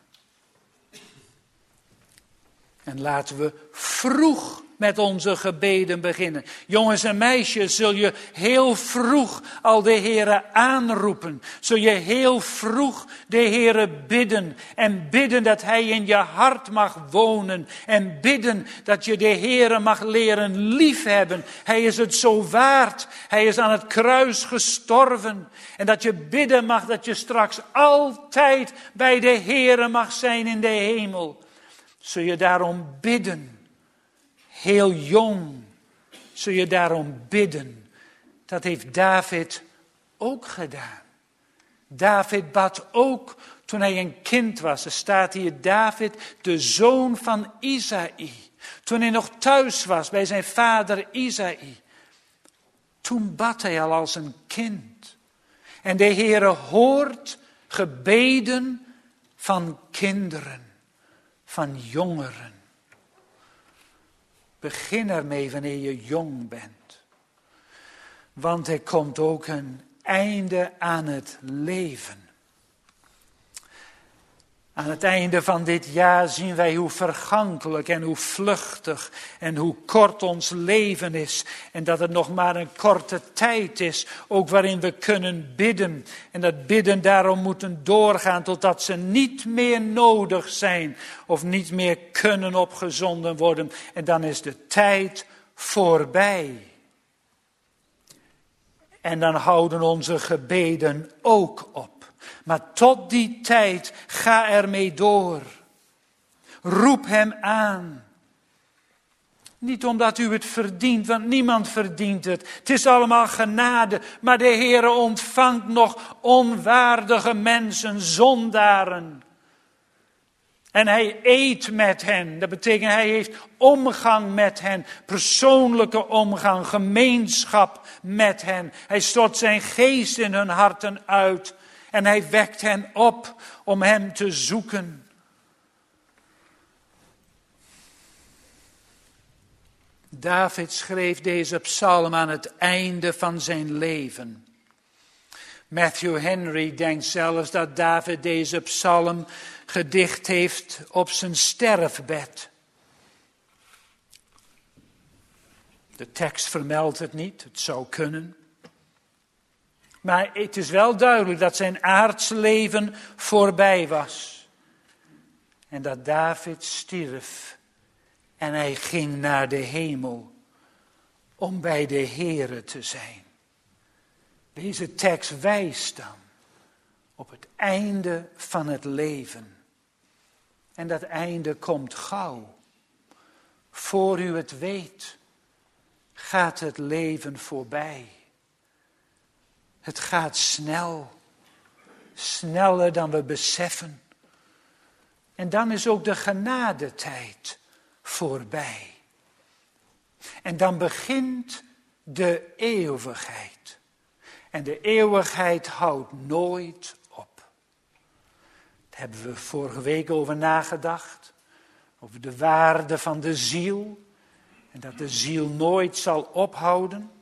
En laten we vroeg met onze gebeden beginnen. Jongens en meisjes, zul je heel vroeg al de Heere aanroepen. Zul je heel vroeg de Heere bidden. En bidden dat Hij in je hart mag wonen. En bidden dat je de Heere mag leren liefhebben. Hij is het zo waard. Hij is aan het kruis gestorven. En dat je bidden mag dat je straks altijd bij de Heere mag zijn in de hemel. Zul je daarom bidden. heel jong zul je daarom bidden. Dat heeft David ook gedaan. David bad ook toen hij een kind was. Er staat hier David, de zoon van Isaï. Toen hij nog thuis was bij zijn vader Isaï. Toen bad hij al als een kind. En de Heere hoort gebeden van kinderen, van jongeren. Begin ermee wanneer je jong bent. Want er komt ook een einde aan het leven. Aan het einde van dit jaar zien wij hoe vergankelijk en hoe vluchtig en hoe kort ons leven is. En dat het nog maar een korte tijd is, ook waarin we kunnen bidden. En dat bidden daarom moeten doorgaan totdat ze niet meer nodig zijn of niet meer kunnen opgezonden worden. En dan is de tijd voorbij. En dan houden onze gebeden ook op. Maar tot die tijd, ga ermee door. Roep hem aan. Niet omdat u het verdient, want niemand verdient het. Het is allemaal genade, maar de Heere ontvangt nog onwaardige mensen, zondaren. En hij eet met hen. Dat betekent hij heeft omgang met hen. Persoonlijke omgang, gemeenschap met hen. Hij stort zijn geest in hun harten uit. En hij wekt hen op om hem te zoeken. David schreef deze psalm aan het einde van zijn leven. Matthew Henry denkt zelfs dat David deze psalm gedicht heeft op zijn sterfbed. De tekst vermeldt het niet, het zou kunnen. Maar het is wel duidelijk dat zijn aardse leven voorbij was. En dat David stierf en hij ging naar de hemel om bij de Heere te zijn. Deze tekst wijst dan op het einde van het leven. En dat einde komt gauw. Voor u het weet, gaat het leven voorbij. Het gaat snel, sneller dan we beseffen. En dan is ook de genadetijd voorbij. En dan begint de eeuwigheid. En de eeuwigheid houdt nooit op. Daar hebben we vorige week over nagedacht. Over de waarde van de ziel. En dat de ziel nooit zal ophouden.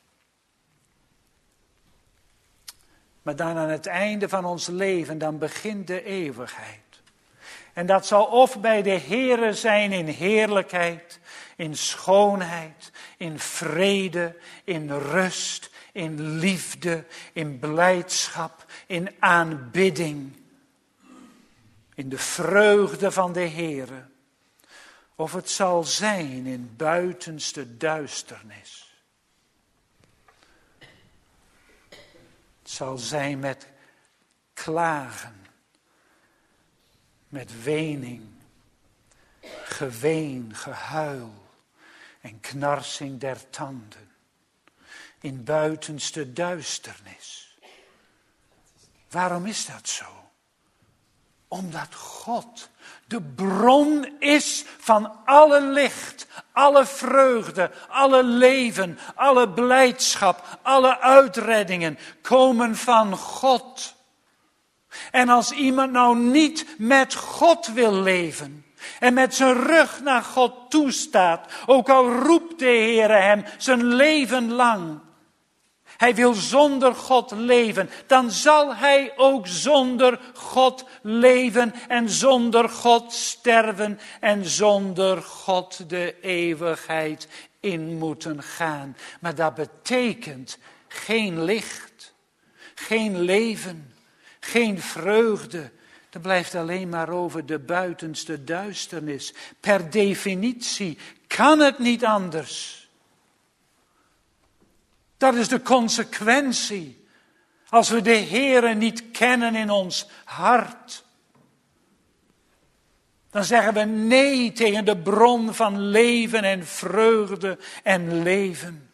Maar dan aan het einde van ons leven, dan begint de eeuwigheid. En dat zal of bij de Heere zijn in heerlijkheid, in schoonheid, in vrede, in rust, in liefde, in blijdschap, in aanbidding. In de vreugde van de Heere. Of het zal zijn in buitenste duisternis. Het zal zijn met klagen, met wening, geween, gehuil en knarsing der tanden. In buitenste duisternis. Waarom is dat zo? Omdat God de bron is van alle licht, alle vreugde, alle leven, alle blijdschap, alle uitreddingen komen van God. En als iemand nou niet met God wil leven en met zijn rug naar God toestaat, ook al roept de Heere hem zijn leven lang, hij wil zonder God leven, dan zal hij ook zonder God leven en zonder God sterven en zonder God de eeuwigheid in moeten gaan. Maar dat betekent geen licht, geen leven, geen vreugde. Er blijft alleen maar over de buitenste duisternis. Per definitie kan het niet anders. Dat is de consequentie. Als we de Heere niet kennen in ons hart. Dan zeggen we nee tegen de bron van leven en vreugde en leven.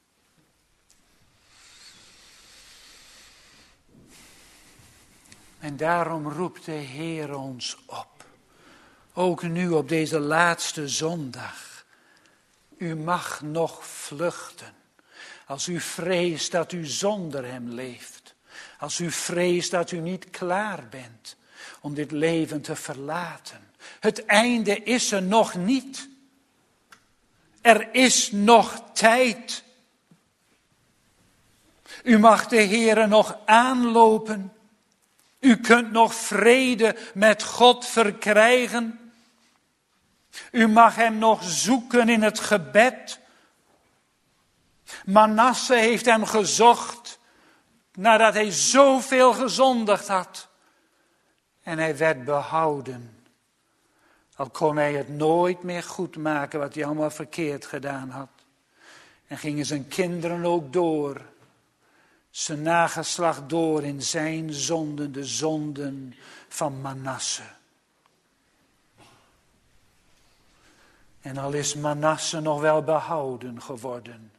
En daarom roept de Heer ons op. Ook nu op deze laatste zondag. U mag nog vluchten. Als u vreest dat u zonder hem leeft. Als u vreest dat u niet klaar bent om dit leven te verlaten. Het einde is er nog niet. Er is nog tijd. U mag de Heere nog aanlopen. U kunt nog vrede met God verkrijgen. U mag hem nog zoeken in het gebed. Manasse heeft hem gezocht nadat hij zoveel gezondigd had. En hij werd behouden. Al kon hij het nooit meer goed maken wat hij allemaal verkeerd gedaan had. En gingen zijn kinderen ook door. Zijn nageslacht door in zijn zonden, de zonden van Manasse. En al is Manasse nog wel behouden geworden.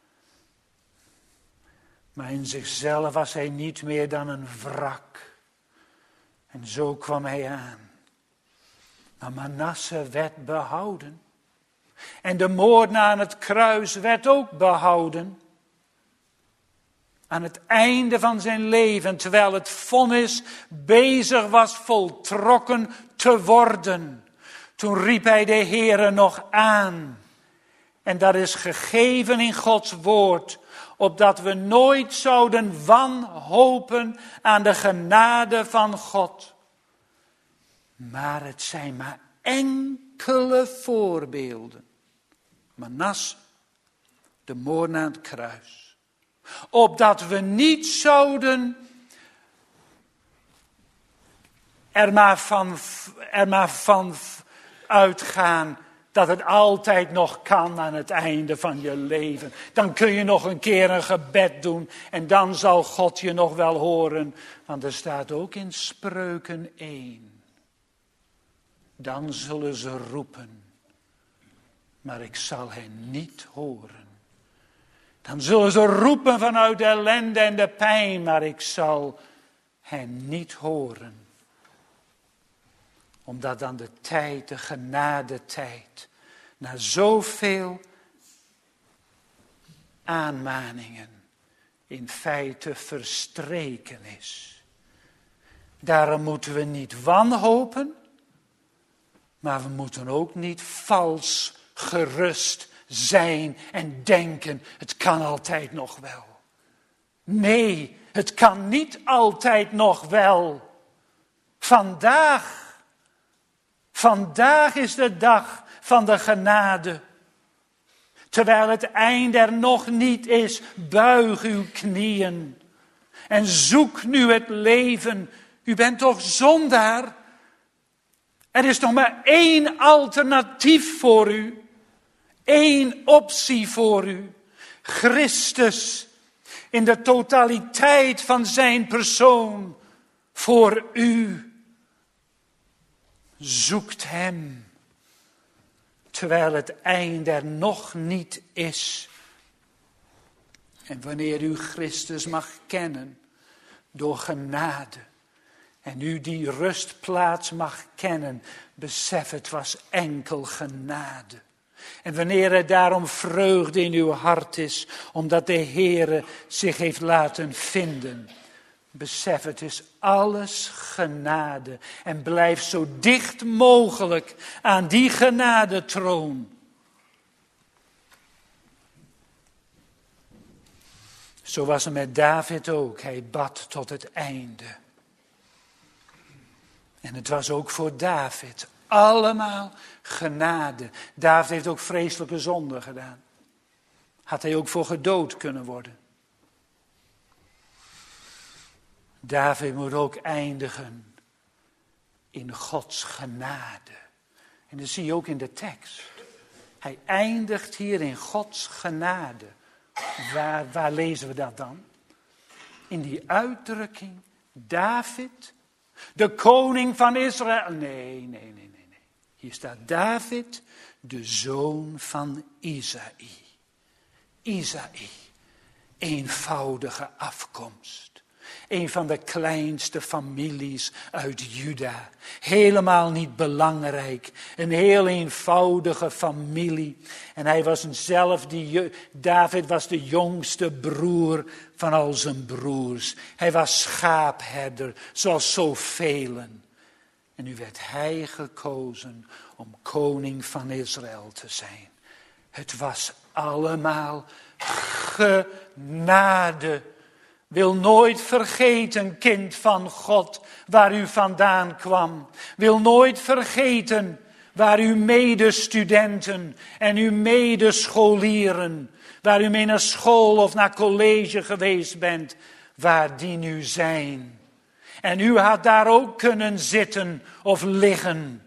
Maar in zichzelf was hij niet meer dan een wrak. En zo kwam hij aan. Maar Manasse werd behouden. En de moordenaar aan het kruis werd ook behouden. Aan het einde van zijn leven, terwijl het vonnis bezig was voltrokken te worden. Toen riep hij de Heere nog aan. En dat is gegeven in Gods woord. Opdat we nooit zouden wanhopen aan de genade van God. Maar het zijn maar enkele voorbeelden. Manasse, de moordenaar aan het kruis. Opdat we niet zouden er maar van, er maar van uitgaan dat het altijd nog kan aan het einde van je leven. Dan kun je nog een keer een gebed doen en dan zal God je nog wel horen. Want er staat ook in Spreuken één. Dan zullen ze roepen, maar ik zal hen niet horen. Dan zullen ze roepen vanuit de ellende en de pijn, maar ik zal hen niet horen. Omdat dan de tijd, de genadetijd, na zoveel aanmaningen in feite verstreken is. Daarom moeten we niet wanhopen, maar we moeten ook niet vals gerust zijn en denken, het kan altijd nog wel. Nee, het kan niet altijd nog wel. Vandaag, vandaag is de dag van de genade. Terwijl het einde er nog niet is, buig uw knieën. En zoek nu het leven. U bent toch zondaar? Er is nog maar één alternatief voor u. Eén optie voor u. Christus in de totaliteit van zijn persoon voor u. Zoekt hem. Terwijl het einde er nog niet is. En wanneer u Christus mag kennen door genade. En u die rustplaats mag kennen. Besef, het was enkel genade. En wanneer er daarom vreugde in uw hart is, omdat de Heere zich heeft laten vinden. Besef, het is alles genade. En blijf zo dicht mogelijk aan die genadetroon. Zo was het met David ook. Hij bad tot het einde. En het was ook voor David allemaal genade. David heeft ook vreselijke zonden gedaan. Had hij ook voor gedood kunnen worden. David moet ook eindigen in Gods genade. En dat zie je ook in de tekst. Hij eindigt hier in Gods genade. Waar, waar lezen we dat dan? In die uitdrukking, David, de koning van Israël. Nee, nee, nee, nee, nee. Hier staat David, de zoon van Isaï. Isaï, eenvoudige afkomst. Een van de kleinste families uit Juda. Helemaal niet belangrijk. Een heel eenvoudige familie. En hij was zelf, die, David was de jongste broer van al zijn broers. Hij was schaapherder, zoals zoveel. En nu werd hij gekozen om koning van Israël te zijn. Het was allemaal genade. Wil nooit vergeten, kind van God, waar u vandaan kwam. Wil nooit vergeten waar uw medestudenten en uw medescholieren, waar u mee naar school of naar college geweest bent, waar die nu zijn. En u had daar ook kunnen zitten of liggen.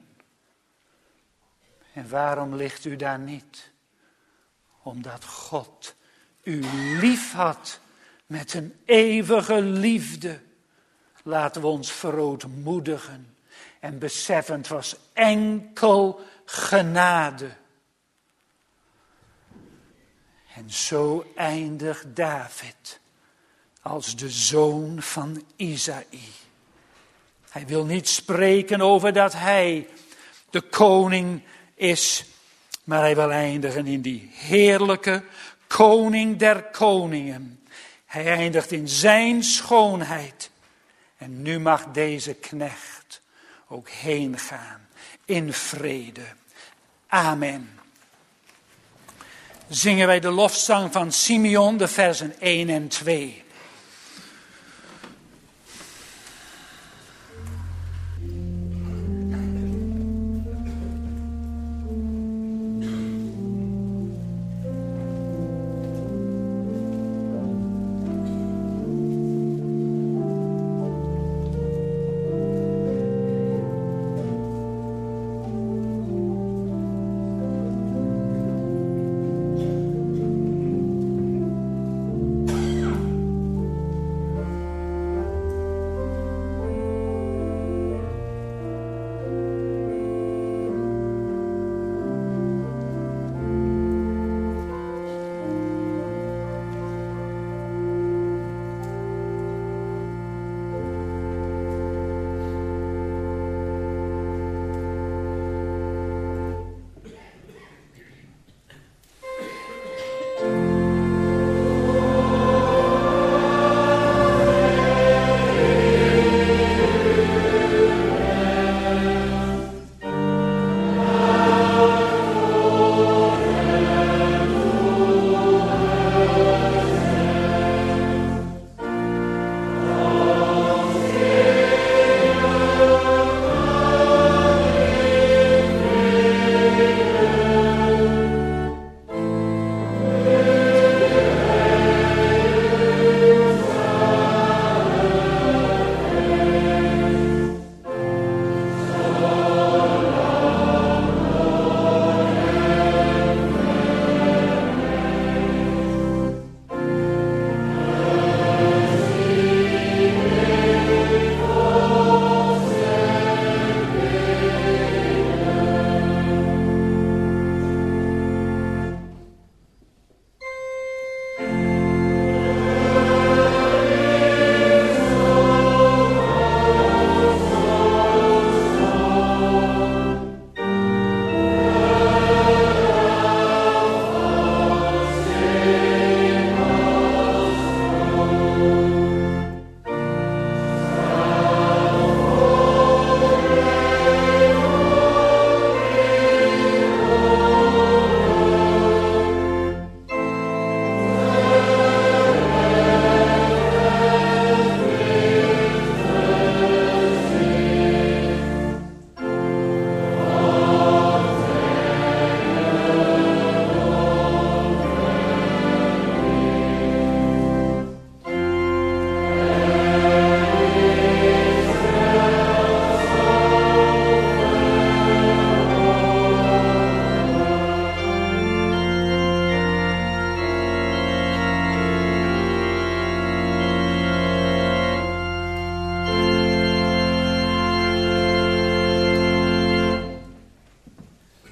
En waarom ligt u daar niet? Omdat God u lief had. Met een eeuwige liefde. Laten we ons verootmoedigen. En beseffen, het was enkel genade. En zo eindigt David. Als de zoon van Isaï. Hij wil niet spreken over dat hij de koning is. Maar hij wil eindigen in die heerlijke koning der koningen. Hij eindigt in zijn schoonheid. En nu mag deze knecht ook heen gaan in vrede. Amen. Zingen wij de lofzang van Simeon, de versen één en twee.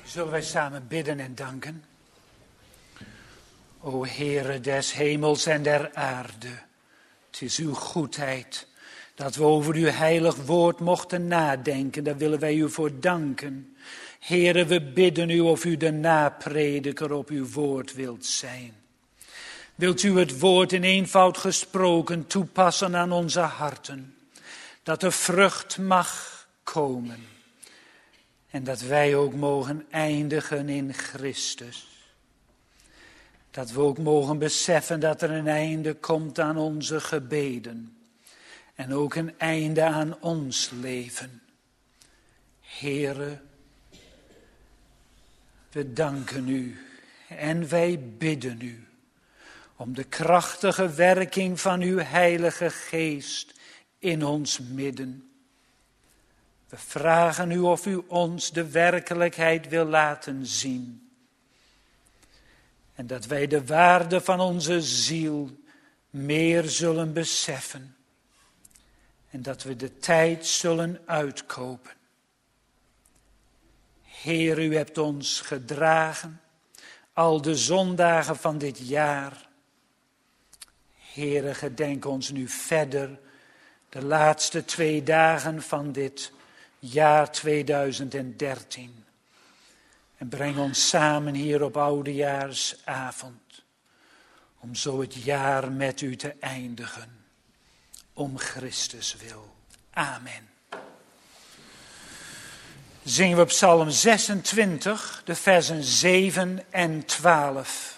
Zullen wij samen bidden en danken? O Heere des hemels en der aarde, het is uw goedheid dat we over uw heilig woord mochten nadenken. Daar willen wij u voor danken. Heere, we bidden u of u de naprediker op uw woord wilt zijn. Wilt u het woord in eenvoud gesproken toepassen aan onze harten, dat er vrucht mag komen. En dat wij ook mogen eindigen in Christus. Dat we ook mogen beseffen dat er een einde komt aan onze gebeden. En ook een einde aan ons leven. Heere, we danken u en wij bidden u om de krachtige werking van uw Heilige Geest in ons midden. We vragen u of u ons de werkelijkheid wil laten zien. En dat wij de waarde van onze ziel meer zullen beseffen. En dat we de tijd zullen uitkopen. Heer, u hebt ons gedragen al de zondagen van dit jaar. Heere, gedenk ons nu verder de laatste twee dagen van dit jaar tweeduizend dertien. En breng ons samen hier op oudejaarsavond, om zo het jaar met u te eindigen, om Christus wil. Amen. Zingen we Psalm zesentwintig, de versen zeven en twaalf.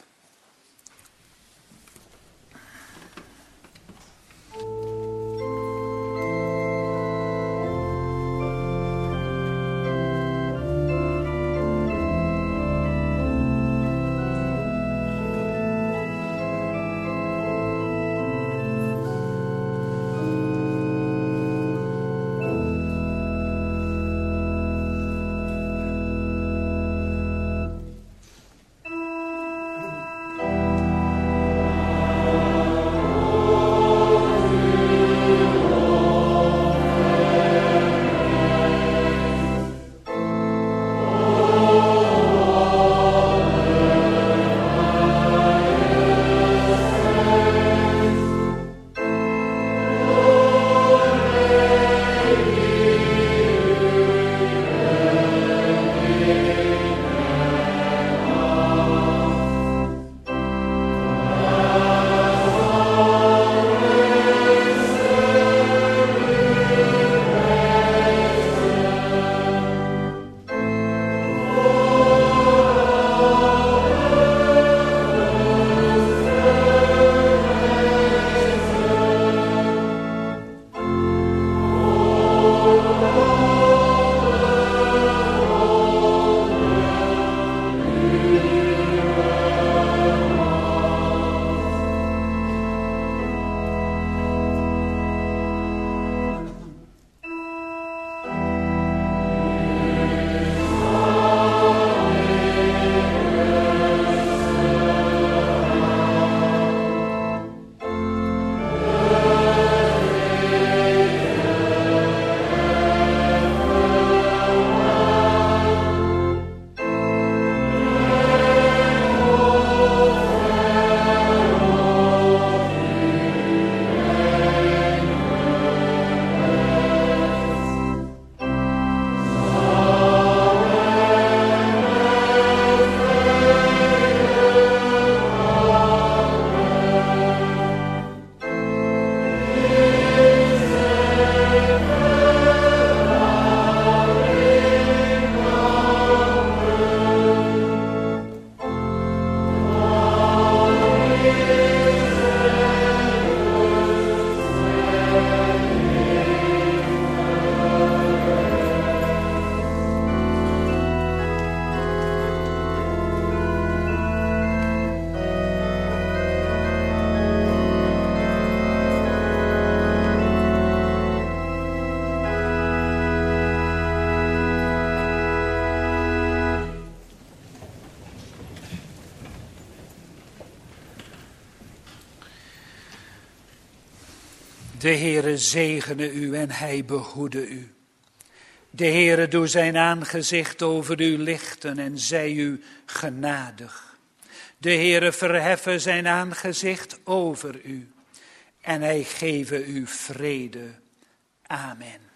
De Heere zegene u en hij behoede u. De Heere doe zijn aangezicht over u lichten en zij u genadig. De Heere verheffen zijn aangezicht over u en hij geven u vrede. Amen.